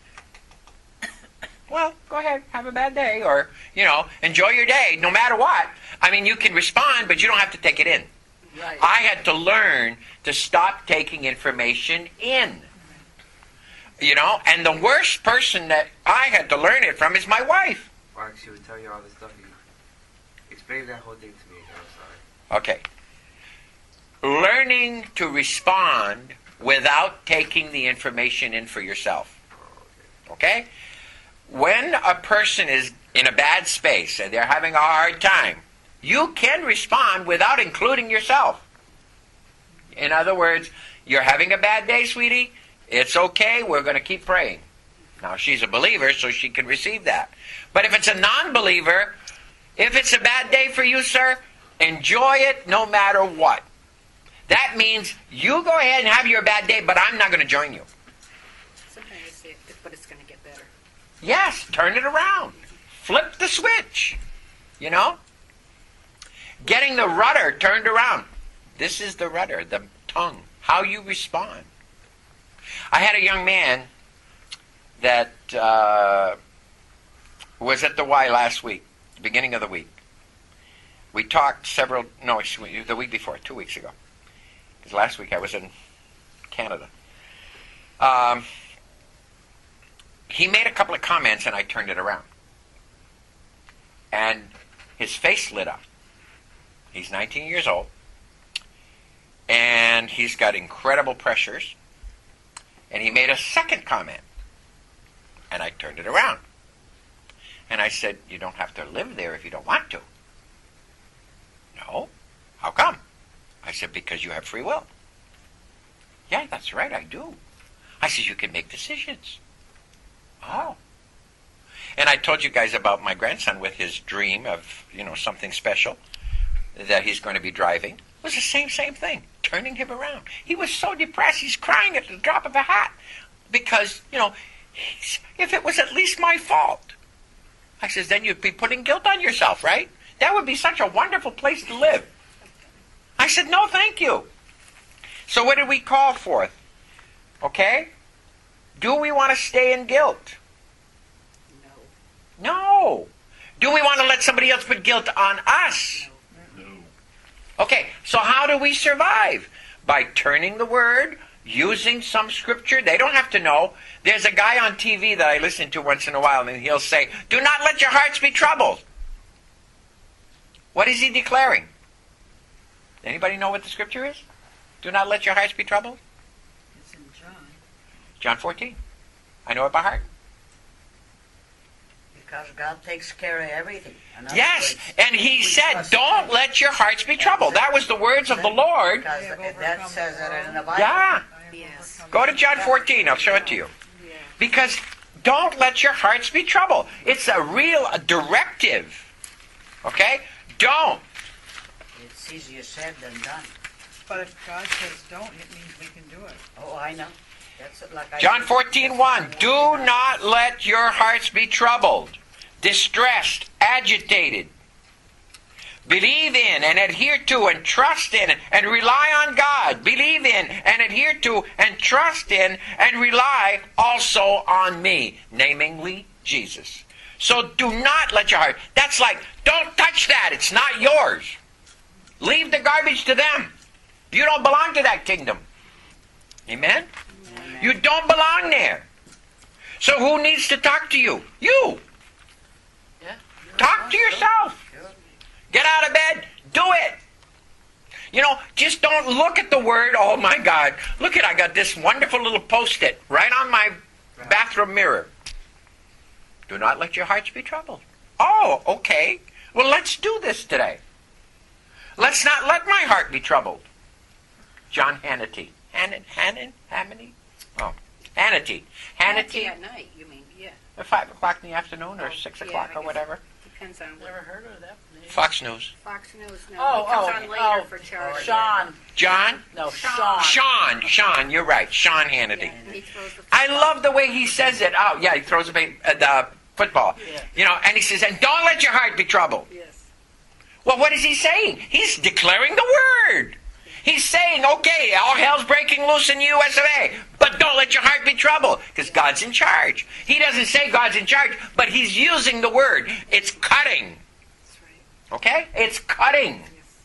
Well, go ahead, have a bad day, or, you know, enjoy your day, no matter what. I mean, you can respond, but you don't have to take it in. Right. I had to learn to stop taking information in. You know, and the worst person that I had to learn it from is my wife. Mark, she would tell you all this stuff. You explain that whole thing to me. I'm sorry. Okay. Learning to respond without taking the information in for yourself. Oh, okay. Okay? When a person is in a bad space and they're having a hard time, you can respond without including yourself. In other words, you're having a bad day, sweetie. It's okay. We're going to keep praying. Now, she's a believer, so she can receive that. But if it's a non-believer, if it's a bad day for you, sir, enjoy it no matter what. That means you go ahead and have your bad day, but I'm not going to join you. Sometimes you say it, but it's going to get better. Yes, turn it around. Flip the switch. You know? Getting the rudder turned around. This is the rudder, the tongue, how you respond. I had a young man that uh, was at the Y last week, the beginning of the week. We talked several, no, the week before, two weeks ago. Because last week I was in Canada. Um, he made a couple of comments and I turned it around. And his face lit up. He's nineteen years old. And he's got incredible pressures. And he made a second comment. And I turned it around. And I said, you don't have to live there if you don't want to. No. How come? I said, because you have free will. Yeah, that's right, I do. I said, you can make decisions. Oh. And I told you guys about my grandson with his dream of, you know, something special that he's going to be driving. It was the same, same thing, turning him around. He was so depressed, he's crying at the drop of a hat. Because, you know, he's, if it was at least my fault. I says, then you'd be putting guilt on yourself, right? That would be such a wonderful place to live. I said, no, thank you. So what did we call forth? Okay? Do we want to stay in guilt? No. No. Do we want to let somebody else put guilt on us? No. Okay, so how do we survive? By turning the Word, using some scripture. They don't have to know. There's a guy on T V that I listen to once in a while, and he'll say, do not let your hearts be troubled. What is he declaring? Anybody know what the scripture is? Do not let your hearts be troubled? It's in John. John fourteen. I know it by heart. Because God takes care of everything. In other Yes, words, and he we said, trust don't Him. let your hearts be troubled. That was the words of the Lord. Because They have that overcome says the it in the world. Bible. Yeah. I have Yes. overcome Go the to John world. fourteen. I'll show it to you. Yeah. Because don't let your hearts be troubled. It's a real directive. Okay? Don't. It's easier said than done. But if God says don't, it means we can do it. Oh, I know. That's it, like I John said, fourteen one. that's Do what I not let your hearts be troubled, distressed, agitated. Believe in and adhere to and trust in and rely on God. Believe in and adhere to and trust in and rely also on me, namely Jesus. So do not let your heart. That's like, don't touch that. It's not yours. Leave the garbage to them. You don't belong to that kingdom. Amen? Amen. You don't belong there. So who needs to talk to you? You. Yeah. Talk to yourself. Sure. Get out of bed. Do it. You know, just don't look at the word, oh my God. Look at, I got this wonderful little post-it right on my bathroom mirror. Do not let your hearts be troubled. Oh, okay. Well, let's do this today. Let's not let my heart be troubled. John Hannity. Hannon, Hannon, Hamony? Oh, Hannity. Hannity. At night, you mean, yeah. At five o'clock in the afternoon or Oh, six yeah, o'clock I or guess. whatever. Depends on Never what. heard of that name. Fox News. Fox News, no. Oh, It comes oh, on later oh, for Charlie. Sean. John? No, Sean. Sean. Sean, you're right. Sean Hannity. Yeah, he throws the I love the way he says it. Oh, yeah, he throws a ba- uh, the football. Yeah. You know, and he says, and don't let your heart be troubled. Yes. Well, what is he saying? He's declaring the word. He's saying, okay, all hell's breaking loose in U S of A, but don't let your heart be troubled, because God's in charge. He doesn't say God's in charge, but he's using the word. It's cutting. That's right. Okay? It's cutting. Yes.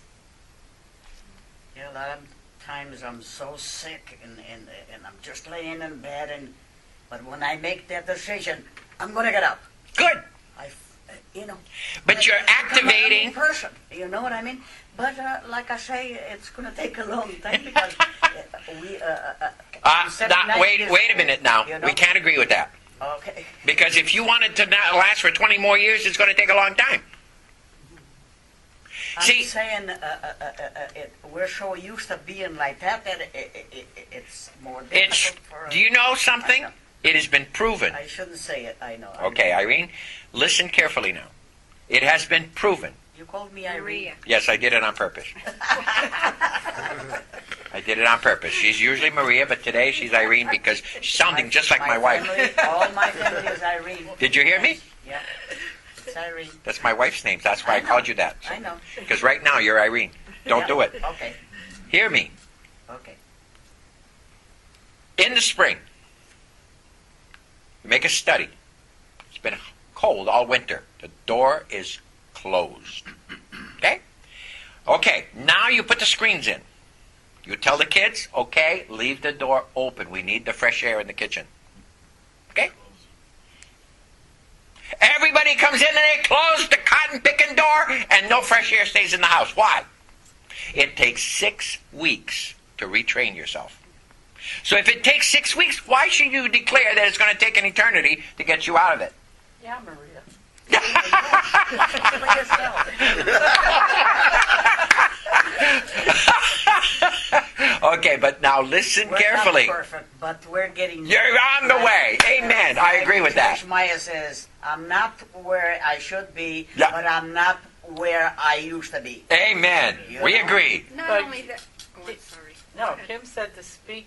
Yeah, a lot of times I'm so sick and, and, and I'm just laying in bed, and but when I make that decision, I'm going to get up. Good. I, f- uh, you know. But you're I become a new activating. person. You know what I mean? But uh, like I say, it's going to take a long time because uh, we. Uh, uh, Uh, I'm now, seventy-nine wait, years wait a old, minute now. you know? We can't agree with that. Okay. Because if you want it to not last for twenty more years, it's going to take a long time. I'm See- saying uh, uh, uh, uh, it, we're so used to being like that that it, it, it, it's more difficult It's. for us. Do you know I something? know. It has been proven. I shouldn't say it. I know. I Okay, know. Irene, listen carefully now. It has been proven. You called me Irene. Maria. Yes, I did it on purpose. I did it on purpose. She's usually Maria, but today she's Irene because she's sounding just like my wife. Family, all my family is Irene. Did you hear me? Yeah. It's Irene. That's my wife's name. That's why I, I know. called you that. I know. Because right now you're Irene. Don't Yeah. do it. Okay. Hear me. Okay. In the spring, you make a study. It's been cold all winter. The door is closed. Okay? Okay, now you put the screens in. You tell the kids, okay, leave the door open. We need the fresh air in the kitchen. Okay? Everybody comes in and they close the cotton picking door and no fresh air stays in the house. Why? It takes six weeks to retrain yourself. So if it takes six weeks, why should you declare that it's going to take an eternity to get you out of it? Yeah, Maria. For yourself. Okay, but now listen We're carefully. not perfect, but we're getting. You're on the way. Amen. I agree with that. Like Maya says, I'm not where I should be, Yeah. but I'm not where I used to be. Amen. We agree. Not But- only that. Oh, I'm sorry. No, Kim said to speak.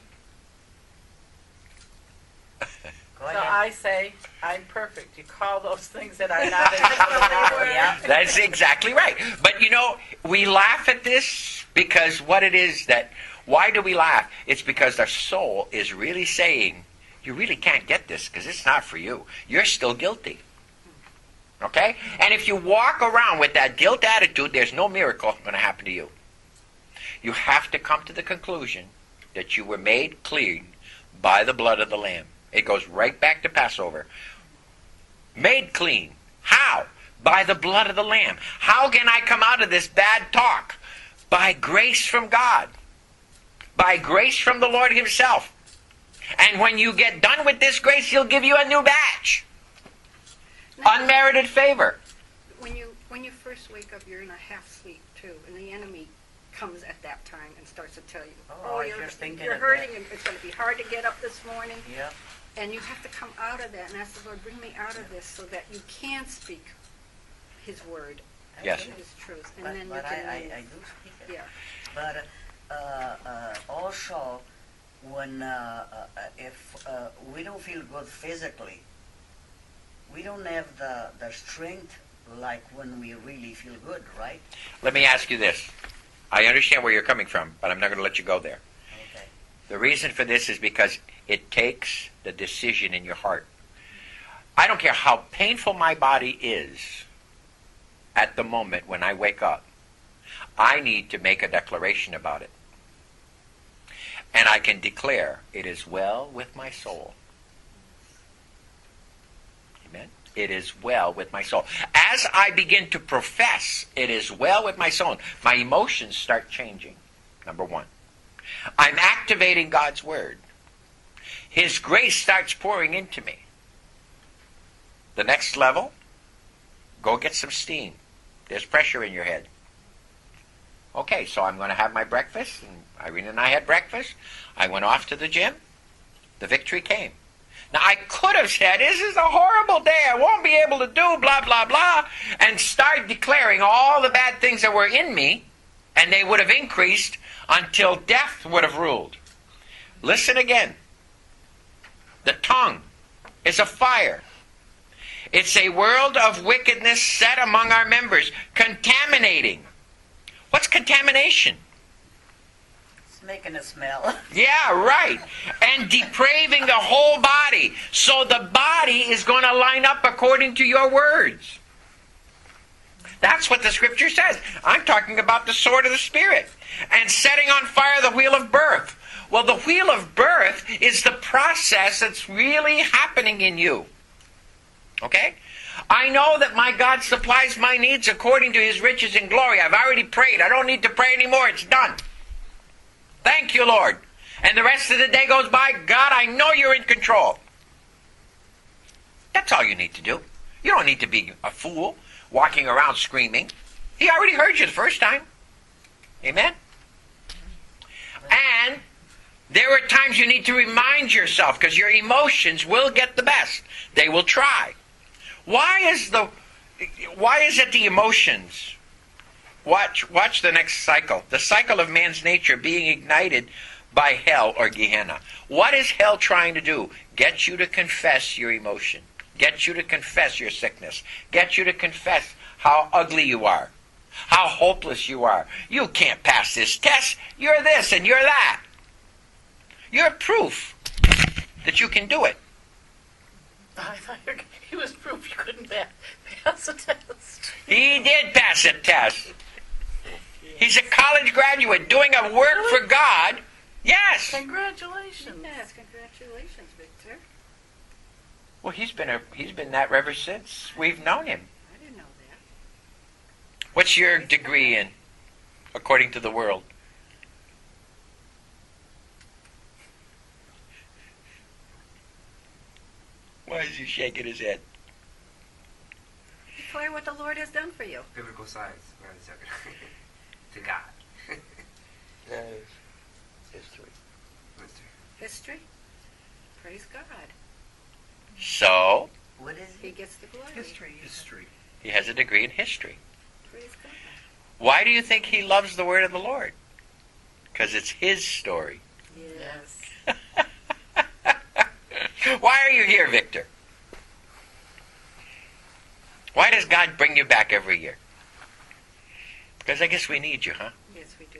Go So ahead. I say, I'm perfect. You call those things that are not as though they were. Yeah. That's exactly right. But you know, we laugh at this because what it is that, why do we laugh? It's because our soul is really saying, you really can't get this because it's not for you. You're still guilty. Okay? And if you walk around with that guilt attitude, there's no miracle going to happen to you. You have to come to the conclusion that you were made clean by the blood of the Lamb. It goes right back to Passover. Made clean. How? By the blood of the Lamb. How can I come out of this bad talk? By grace from God. By grace from the Lord himself. And when you get done with this grace, he'll give you a new batch. Now, Unmerited favor. when you when you first wake up, you're in a half sleep too, and the enemy comes at that time and starts to tell you, Oh, "Oh, I you're, just thinking you're of hurting, that. and it's going to be hard to get up this morning." Yeah. And you have to come out of that and ask the Lord, "Bring me out of this, so that you can speak His word, Yes. His truth, and But, then but you can I, move." I, I do speak it. Yeah. But uh, uh, also, when uh, uh, if uh, we don't feel good physically, we don't have the, the strength like when we really feel good, right? Let me ask you this. I understand where you're coming from, but I'm not going to let you go there. Okay. The reason for this is because it takes the decision in your heart. I don't care how painful my body is at the moment when I wake up. I need to make a declaration about it. And I can declare, it is well with my soul. Amen? It is well with my soul. As I begin to profess, it is well with my soul, my emotions start changing. Number one. I'm activating God's word. His grace starts pouring into me. The next level, go get some steam. There's pressure in your head. Okay, so I'm going to have my breakfast, and Irene and I had breakfast. I went off to the gym. The victory came. Now, I could have said, this is a horrible day, I won't be able to do blah, blah, blah, and start declaring all the bad things that were in me, and they would have increased until death would have ruled. Listen again. The tongue is a fire. It's a world of wickedness set among our members, contaminating. What's contamination? It's making a smell. Yeah, right. And depraving the whole body. So the body is going to line up according to your words. That's what the scripture says. I'm talking about the sword of the Spirit. And setting on fire the wheel of birth. Well, the wheel of birth is the process that's really happening in you. Okay? I know that my God supplies my needs according to His riches and glory. I've already prayed. I don't need to pray anymore. It's done. Thank you, Lord. And the rest of the day goes by. God, I know you're in control. That's all you need to do. You don't need to be a fool walking around screaming. He already heard you the first time. Amen? And there are times you need to remind yourself, because your emotions will get the best. They will try. Why is the why is it the emotions? Watch watch the next cycle. The cycle of man's nature being ignited by hell or Gehenna. What is hell trying to do? Get you to confess your emotion. Get you to confess your sickness. Get you to confess how ugly you are. How hopeless you are. You can't pass this test. You're this and you're that. You're proof that you can do it. I thought you were- he was proof you couldn't pa- pass a test. He did pass a test. He's a college graduate doing a work for God. Yes. Congratulations. Yes, congratulations, Victor. Well, he's been a he's been that ever since we've known him. I didn't know that. What's your degree in, according to the world? Why is he shaking his head? Declare what the Lord has done for you. Biblical science. Wait a second. To God. History. Mister. History. Praise God. So, What is He it? gets the glory. History. History. he has a degree in history. Praise God. Why do you think he loves the word of the Lord? Because it's his story. Yes. Why are you here, Victor? Why does God bring you back every year? Because I guess we need you, huh? Yes, we do.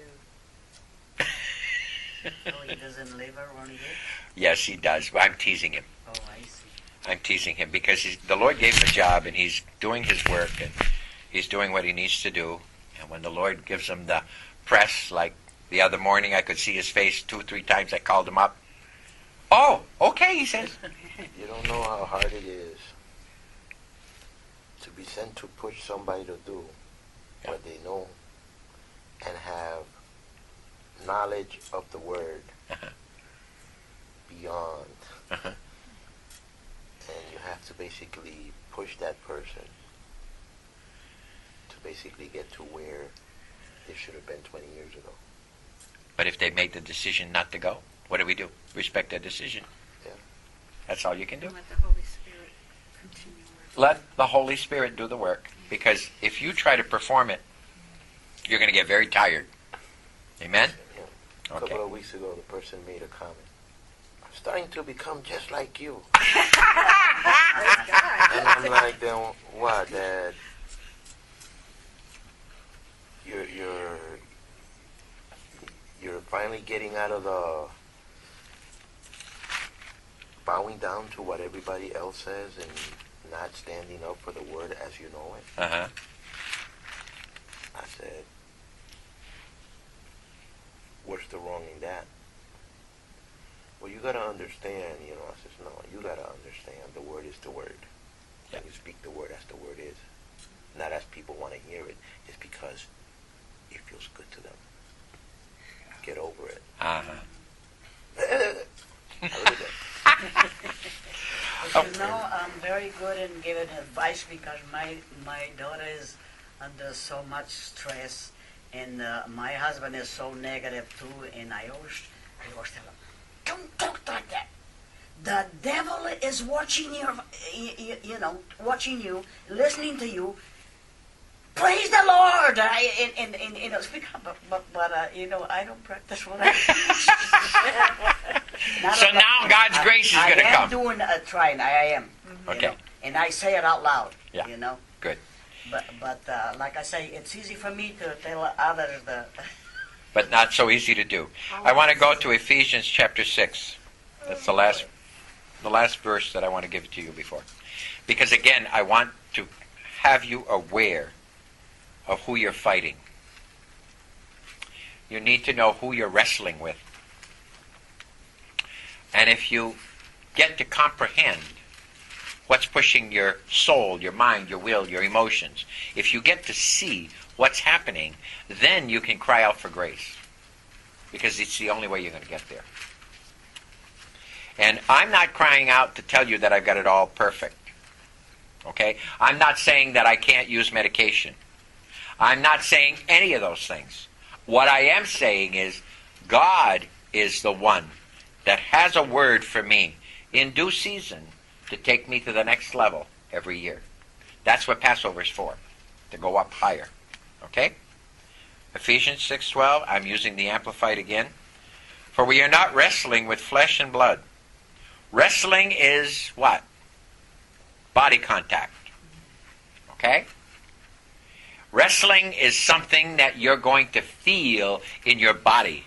Oh, he doesn't live around here? Yes, he does. I'm teasing him. Oh, I see. I'm teasing him because he's, the Lord gave him a job and he's doing his work and he's doing what he needs to do. And when the Lord gives him the press, like the other morning, I could see his face two or three times. I called him up. Oh, okay, he says. You don't know how hard it is to be sent to push somebody to do Yeah. what they know and have knowledge of the word Uh-huh. beyond. Uh-huh. And you have to basically push that person to basically get to where they should have been twenty years ago. But if they make the decision not to go, what do we do? Respect their decision. Yeah. That's all you can do. Let the Holy Spirit continue working. Let the Holy Spirit do the work. Because if you try to perform it, you're going to get very tired. Amen? Yeah. A Okay. couple of weeks ago, the person made a comment. I'm starting to become just like you. Praise God. And I'm like, then what? That you're you're you're finally getting out of the bowing down to what everybody else says and not standing up for the word as you know it. Uh-huh. I said, what's the wrong in that? Well, you gotta understand, you know. I says, no, you gotta understand. The word is the word. Yeah. And you speak the word as the word is, not as people want to hear it. It's because it feels good to them. Get over it. Uh-huh. I really did. But you know, I'm very good in giving advice because my my daughter is under so much stress, and uh, my husband is so negative too. And I always, I always tell him, "Don't talk like that. The devil is watching your, you, you know, watching you, listening to you. Praise the Lord!" I, and, and, and you know, speak up, but but, but uh, you know, I don't practice what I. Not So a- now God's I- grace is I gonna am come. doing a trying. I am. you Okay. know, and I say it out loud. Yeah. You know. Good. But but uh, like I say, it's easy for me to tell others the. But not so easy to do. I want to go to Ephesians chapter six. That's the last the last verse that I want to give to you before. Because again, I want to have you aware of who you're fighting. You need to know who you're wrestling with. And if you get to comprehend what's pushing your soul, your mind, your will, your emotions, if you get to see what's happening, then you can cry out for grace. Because it's the only way you're going to get there. And I'm not crying out to tell you that I've got it all perfect. Okay? I'm not saying that I can't use medication. I'm not saying any of those things. What I am saying is God is the one that has a word for me in due season to take me to the next level every year. That's what Passover is for, to go up higher. Okay? Ephesians six twelve, I'm using the Amplified again. For we are not wrestling with flesh and blood. Wrestling is what? Body contact. Okay? Wrestling is something that you're going to feel in your body.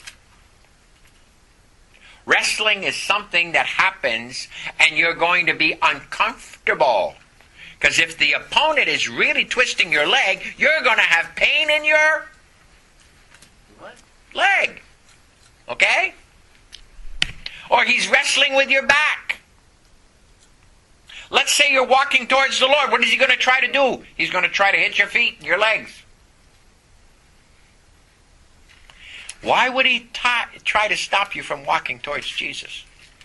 Wrestling is something that happens and you're going to be uncomfortable. Because if the opponent is really twisting your leg, you're going to have pain in your What? leg. Okay? Or he's wrestling with your back. Let's say you're walking towards the Lord. What is he going to try to do? He's going to try to hit your feet and your legs. Why would he t- try to stop you from walking towards Jesus?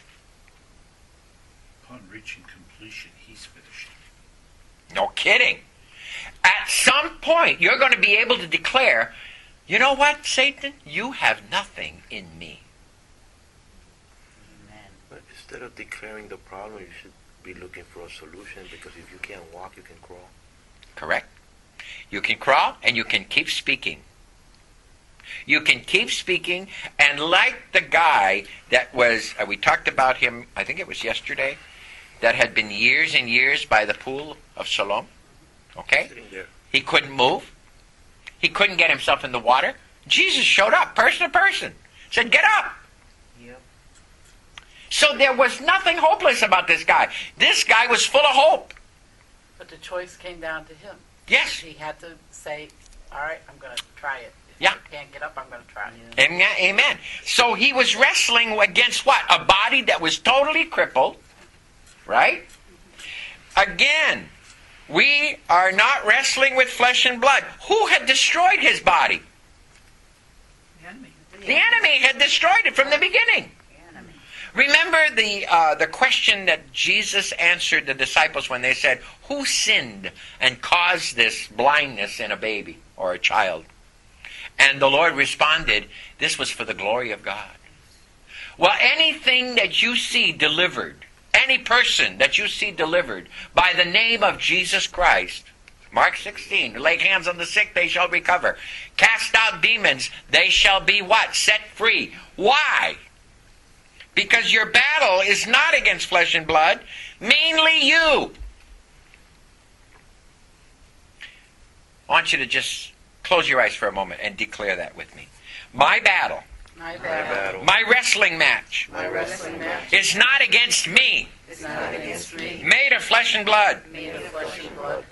Upon reaching completion, he's finished. No kidding. At some point, you're going to be able to declare, you know what, Satan? You have nothing in me. Man. But instead of declaring the problem, you should be looking for a solution, because if you can't walk, you can crawl. Correct? You can crawl and you can keep speaking. You can keep speaking, and like the guy that was, uh, we talked about him, I think it was yesterday, that had been years and years by the pool of Siloam. Okay? Sitting there. He couldn't move. He couldn't get himself in the water. Jesus showed up, person to person. Said, get up. Yep. So there was nothing hopeless about this guy. This guy was full of hope. But the choice came down to him. Yes. He had to say, all right, I'm going to try it. If Yeah. I can't get up, I'm going to try it. Amen. Amen. So he was wrestling against what? A body that was totally crippled. Right? Again, we are not wrestling with flesh and blood. Who had destroyed his body? The enemy. The enemy had destroyed it from the beginning. Remember the uh, the question that Jesus answered the disciples when they said, who sinned and caused this blindness in a baby or a child? And the Lord responded, this was for the glory of God. Well, anything that you see delivered, any person that you see delivered by the name of Jesus Christ, Mark sixteen, lay hands on the sick, they shall recover. Cast out demons, they shall be what? Set free. Why? Because your battle is not against flesh and blood, mainly you. I want you to just close your eyes for a moment and declare that with me. My battle, My My battle, battle. my wrestling match, my wrestling match is not against me, is not against me, made of flesh and blood. made of flesh and blood.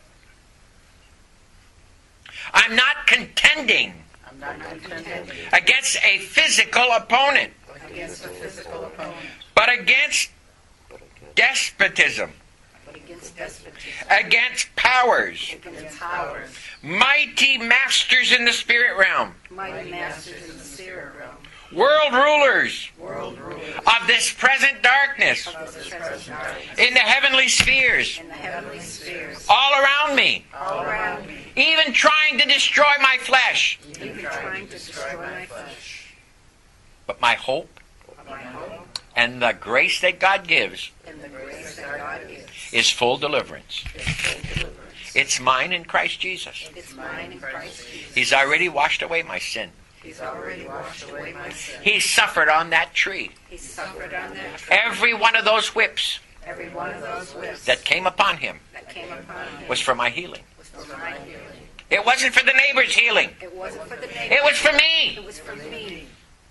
I'm not contending I'm not contending against a physical opponent, against a physical opponent, but against despotism, but against despotism, against powers, against powers, mighty masters in the spirit realm, Mighty masters in the spirit realm. world rulers world rulers of this present darkness Of this present darkness. in the heavenly spheres, In the heavenly spheres. all around me, All around me. even trying to destroy my flesh. Even trying to destroy my flesh. But my hope My hope and the grace that God gives and the grace that God gives is full deliverance. is full deliverance. It's mine in Christ Jesus. It's mine in Christ Jesus. He's already washed away my sin. He's already washed away my sin. He suffered on that tree. He suffered on that tree. Every one of those whips Every one of those whips that came upon him that came upon him was for my healing. was for my healing. It wasn't for the neighbor's healing. It wasn't for the It was for It me. was for me.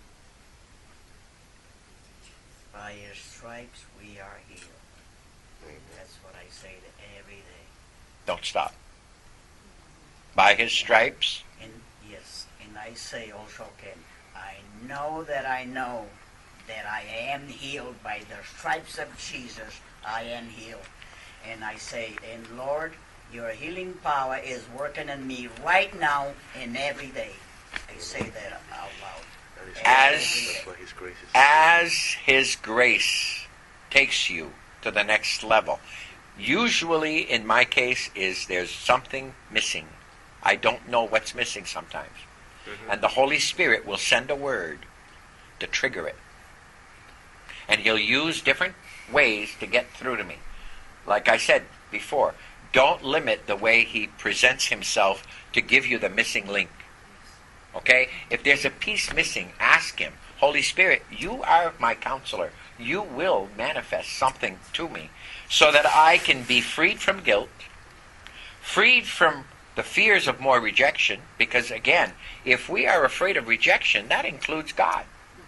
By your stripes we are healed. That's what I say to every day. Don't stop. By his stripes, And yes, and I say also, Ken, I know that I know that I am healed by the stripes of Jesus. I am healed. And I say, and Lord, your healing power is working in me right now and every day. I say that out loud. As- That's why his grace is as his grace takes you to the next level. Usually, in my case, is there's something missing. I don't know what's missing sometimes. Mhm. And the Holy Spirit will send a word to trigger it. And he'll use different ways to get through to me. Like I said before, don't limit the way he presents himself to give you the missing link. Okay? If there's a piece missing, ask him, Holy Spirit, you are my counselor. You will manifest something to me so that I can be freed from guilt, freed from the fears of more rejection, because again, if we are afraid of rejection, that includes God.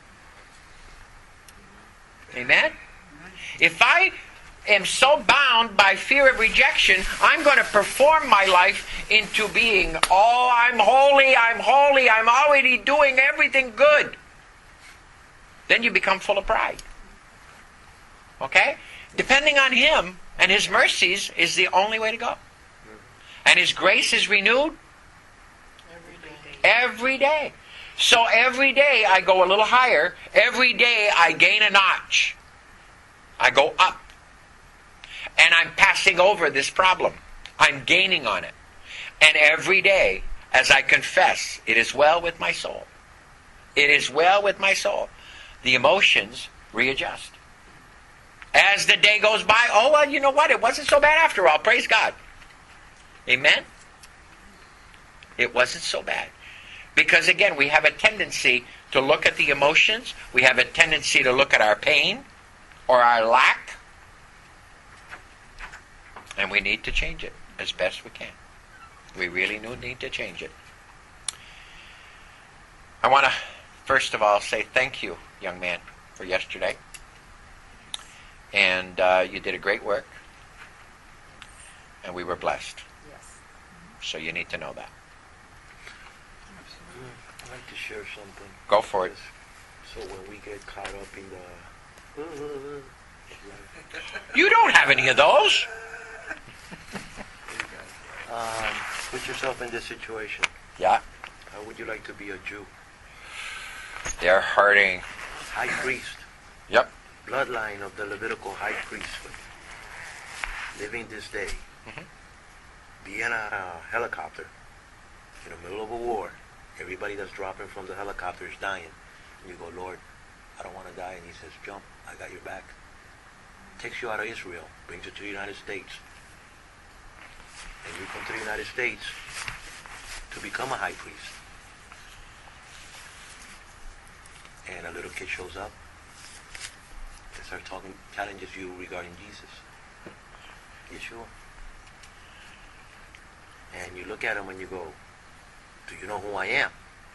Amen? If I am so bound by fear of rejection, I'm going to perform my life into being, oh, I'm holy, I'm holy, I'm already doing everything good. Then you become full of pride. Okay? Depending on him and his mercies is the only way to go. And his grace is renewed every day. every day. So every day I go a little higher. Every day I gain a notch. I go up. And I'm passing over this problem. I'm gaining on it. And every day, as I confess, it is well with my soul. It is well with my soul. The emotions readjust. As the day goes by, oh, well, you know what? It wasn't so bad after all. Praise God. Amen? It wasn't so bad. Because again, we have a tendency to look at the emotions. We have a tendency to look at our pain or our lack. And we need to change it as best we can. We really do need to change it. I want to, first of all, say thank you, young man, for yesterday. And uh, you did a great work. And we were blessed. Yes. So you need to know that. I'd like to share something. Go for it. So when we get caught up in the... You don't have any of those. Um, put yourself in this situation. Yeah. How would you like to be a Jew? They're hurting. High priest. Yep. Bloodline of the Levitical high priesthood. Living this day. Mhm. Be in a helicopter in the middle of a war. Everybody that's dropping from the helicopter is dying. And you go, Lord, I don't want to die. And he says, jump, I got your back. Takes you out of Israel, brings you to the United States. And you come to the United States to become a high priest. And a little kid shows up and starts talking, challenges you regarding Jesus. Yeshua. And you look at him and you go, do you know who I am?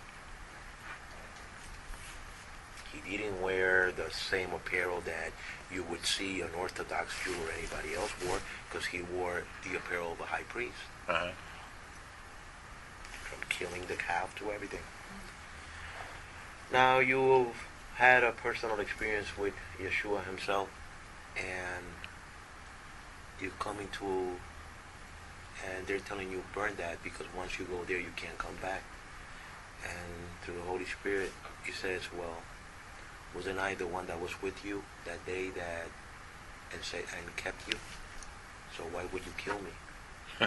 He didn't wear the same apparel that you would see an Orthodox Jew or anybody else wore, because he wore the apparel of a high priest. Uh-huh. From killing the calf to everything. Now you've had a personal experience with Yeshua himself, and you're coming to, and they're telling you burn that, because once you go there you can't come back. And through the Holy Spirit he says, well, wasn't I the one that was with you that day that and say and kept you? So why would you kill me?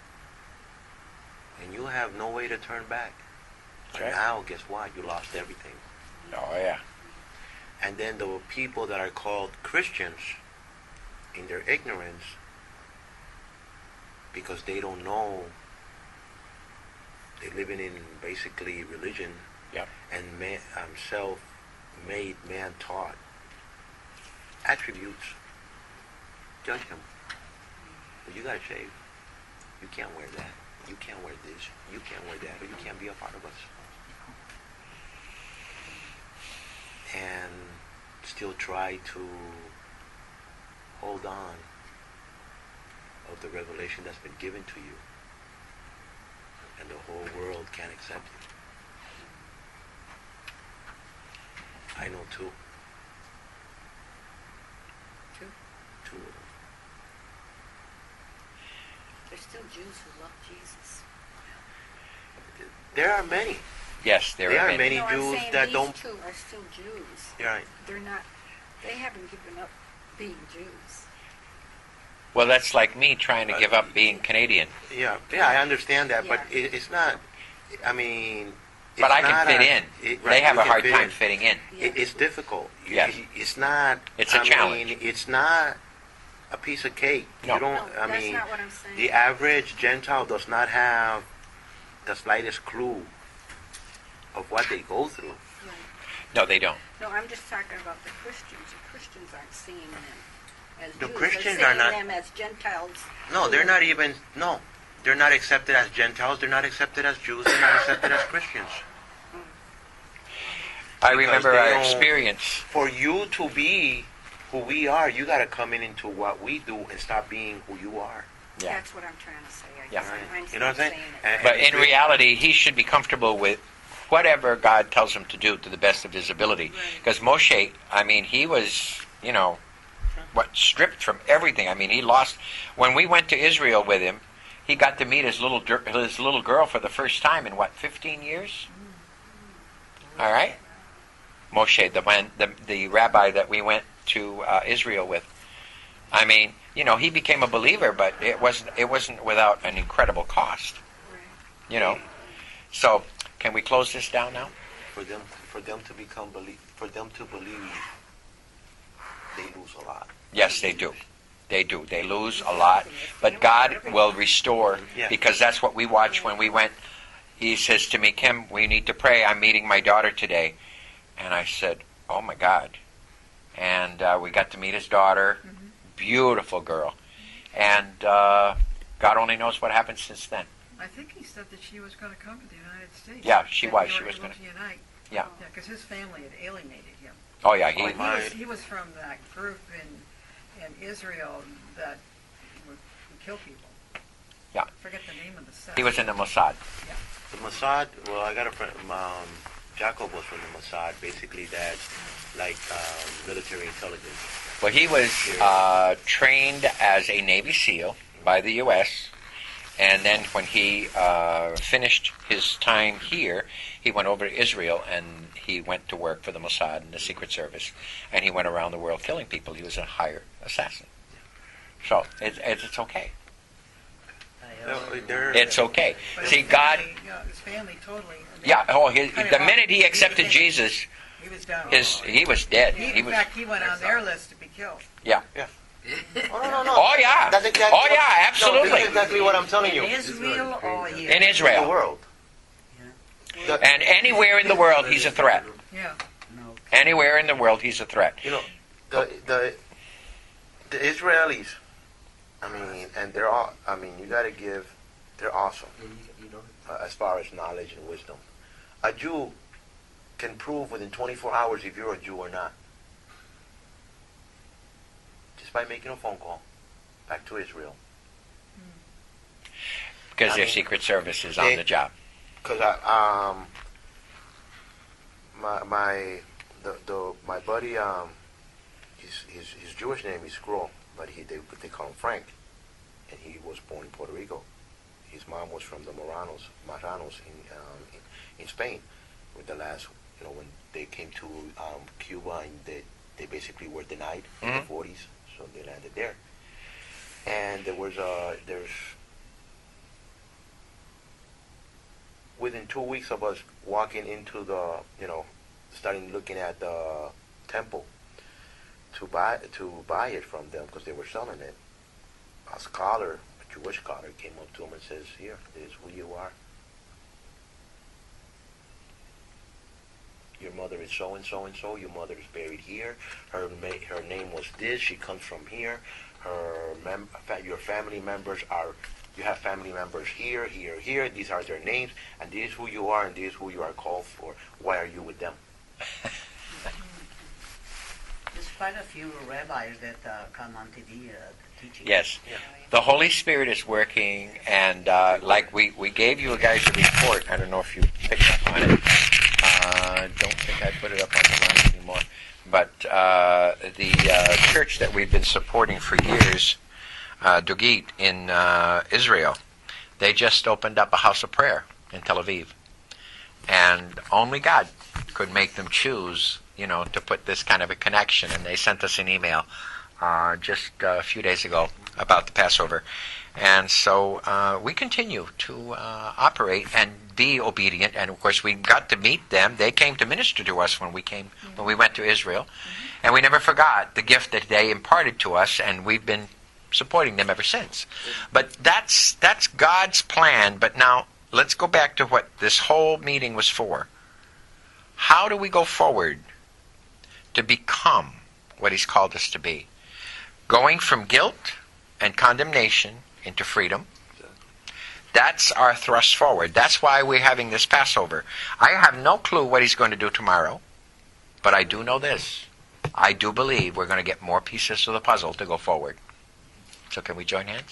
And you have no way to turn back. And Right. now, guess what? You lost everything. Oh, yeah. And then the people that are called Christians, in their ignorance, because they don't know, they're living in basically religion, Yep. and man, um, self-made, man-taught attributes. Judge him. Well, you gotta shave. You can't wear that. You can't wear this. You can't wear that. Or you can't be a part of us. And still try to hold on of the revelation that's been given to you. And the whole world can't accept it. I know two. Two? Two of them. There's still Jews who love Jesus. There are many. Yes, there, There are are many. many no, I'm Jews saying that these don't- two are still Jews. You're right. They're not. They haven't given up being Jews. Well, that's like me trying to Uh, give up being Canadian. Yeah, yeah, I understand that, but Yeah. it, it's not. I mean, it's But I can not fit a- in. it- They right, have you a can hard fit time in. fitting in. It, it's difficult. You- Yes. It's not. It's a I challenge. Mean, it's not a piece of cake. No. You don't. No, I that's mean, not what I'm saying. the average Gentile does not have the slightest clue of what they go through. Right. No, they don't. No, I'm just talking about the Christians. The Christians aren't seeing them as The Jews. Christians They're are seeing not- them as Gentiles. No, they're not even. No, they're not accepted as Gentiles. They're not accepted as Jews. They're not accepted as Christians. I Because remember they our don't- experience. For you to be who we are, you got to come in into what we do and stop being who you are. Yeah. That's what I'm trying to say. I Yeah. guess I'm, I'm You know what I'm saying? it. And- But and in if- reality, he should be comfortable with whatever God tells him to do to the best of his ability. Right. Because Moshe, I mean, he was, you know, what stripped from everything. I mean, he lost. When we went to Israel with him, he got to meet his little dir- his little girl for the first time in what, fifteen years? All right, Moshe, the one, the the rabbi that we went to uh, Israel with. I mean, you know, he became a believer, but it wasn't it wasn't without an incredible cost. Right. You know, so can we close this down now? for them for them to become believe for them to believe, they lose a lot. Yes, they do. They do. They lose a lot, but God will restore, Yeah. because that's what we watched when we went. He says to me, Kim, we need to pray. I'm meeting my daughter today. And I said, oh my God. And uh, we got to meet his daughter. Beautiful girl. And uh, God only knows what happened since then. I think he said that she was going to come to the United States. Yeah, she That was. they She were was able gonna- to unite. Yeah. Yeah, because his family had alienated him. Oh, yeah. He, He my- was, he was from that group in in Israel that would, would kill people. Yeah. I forget the name of the sect. He was in the Mossad. The Mossad, well, I got a friend, um, Jacob was from the Mossad. Basically, that's like um, military intelligence. Well, he was uh, trained as a Navy SEAL by the U S, and then when he uh, finished his time here, he went over to Israel and he went to work for the Mossad and the Secret Service, and he went around the world killing people. He was a hired assassin. So it's it's, it's okay. It's okay. But See, his God. family, you know, his family totally. Yeah. Oh, his, I mean, the minute he accepted was- Jesus, he was down. his he was dead. He, He in was. fact, he went on their list to be killed. Yeah. Oh, no, no, no. Oh yeah. That's exactly Oh what- yeah. No, Absolutely. this is exactly what I'm telling you. In Israel or here? In The Israel. world. The- And anywhere in the world, he's a threat. Yeah. No. Anywhere in the world, he's a threat. You know, the the the Israelis. I mean, and they're all. I mean, you got to give. They're awesome And you, you know, uh, as far as knowledge and wisdom. A Jew can prove within twenty-four hours if you're a Jew or not, just by making a phone call back to Israel. Because I their mean, Secret Service is on they- the job. Because I um my my the the my buddy um his his his Jewish name is Scroll, but he they they call him Frank, and he was born in Puerto Rico. His mom was from the Moranos Marranos in um in, in Spain, with the last you know when they came to um Cuba and they they basically were denied in the Mhm. forties, so they landed there. And there was uh there's within two weeks of us walking into the, you know, starting looking at the temple to buy to buy it from them because they were selling it, a scholar, a Jewish scholar, came up to him and says, "Here, this is who you are. Your mother is so and so and so. Your mother is buried here. Her ma- her name was this. She comes from here. Her mem- fa- your family members are." You have family members here, here, here. These are their names, and this is who you are, and this is who you are called for. Why are you with them? There's quite a few rabbis that uh, come on T V uh, teaching. Yes. Yeah. The Holy Spirit is working, and uh, like we, we gave you guys a report. I don't know if you picked up on it. Uh, don't think I put it up on the line anymore. But uh, the uh, church that we've been supporting for years, uh, Dugit in uh, Israel, they just opened up a house of prayer in Tel Aviv. And only God could make them choose, you know, to put this kind of a connection. And they sent us an email uh, just a few days ago about the Passover. And so uh, we continue to uh, operate and be obedient. And of course, we got to meet them. They came to minister to us when we came, when we went to Israel. And we never forgot the gift that they imparted to us, and we've been supporting them ever since. But that's that's God's plan. But now let's go back to what this whole meeting was for. How do we go forward to become what He's called us to be? Going from guilt and condemnation into freedom. That's our thrust forward. That's why we're having this Passover. I have no clue what He's going to do tomorrow, but I do know this. I do believe we're going to get more pieces of the puzzle to go forward. So can we join hands?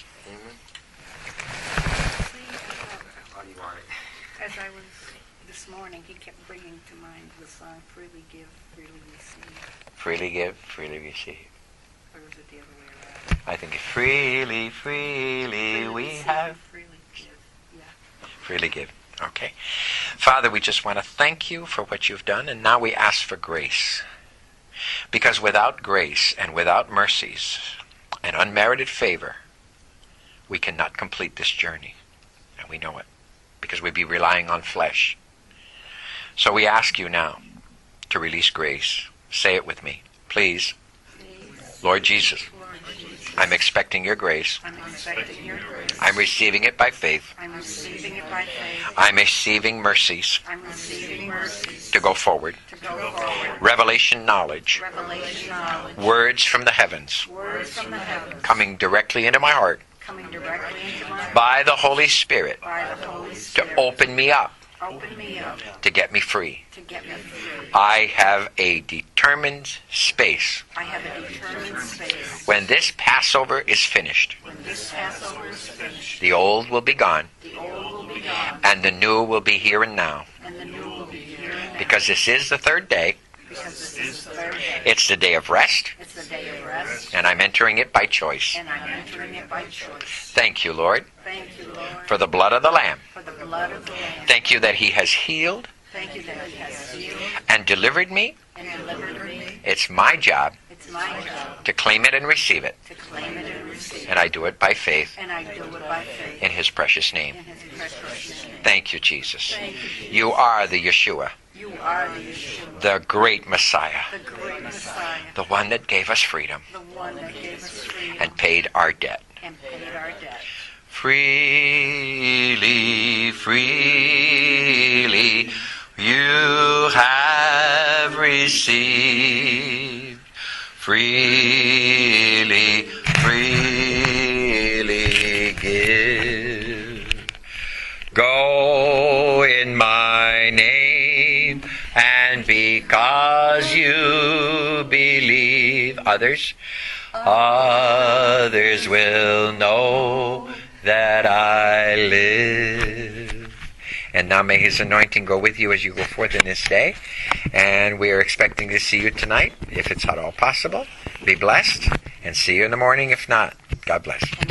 how do you want it? As I was this morning, he kept bringing to mind the song "Freely Give, Freely Receive," Freely give, freely receive. or was it the other way around? I think freely, freely we receive, have. freely give. Yeah. Freely give. Okay. Father, we just want to thank You for what You've done, and now we ask for grace. Because without grace and without mercies and unmerited favor, we cannot complete this journey. And we know it, because we'd be relying on flesh. So we ask You now to release grace. Say it with me, please. Lord Jesus, I'm expecting Your grace. I'm expecting Your grace. I'm receiving it by faith. I'm receiving it by faith. I'm receiving mercies I'm receiving mercies to go forward. to go forward. Revelation knowledge, Revelation knowledge, words from the heavens, words from the heavens, coming directly into my heart coming directly into my heart by the Holy Spirit by the Holy to Spirit, open me up Open me up to get me free. to get me free. I have a determined space. I have a determined space. When this Passover is finished, When this Passover is finished, the old will be gone, the old will be gone, and the new will be here and now. and the new will be here and now. Because this is the third day. Because this is the third day. It's the day of rest, It's the day of rest, and I'm entering it by choice. and I'm entering it by choice. Thank you, Lord, Thank you, Lord, for the blood of the Lamb. for the blood of the Lamb. Thank you that He has healed Thank you that He has healed and delivered me. and delivered me. It's my job It's my job to claim it and receive it, to claim it and receive it. and I do it by faith And I do it by faith in His precious name. in His precious name. Thank you, Jesus. Thank you, Jesus. You are the Yeshua, You are the Yeshua, the great Messiah, the great Messiah, the one that gave us freedom the one that gave us freedom and paid our debt. and paid our debt. Freely, freely, you have received. Freely, freely give. Go in my name, and because you believe, others, others will know that I live. And now may His anointing go with you as you go forth in this day. And we are expecting to see you tonight, if it's at all possible. Be blessed, and see you in the morning if not. God bless.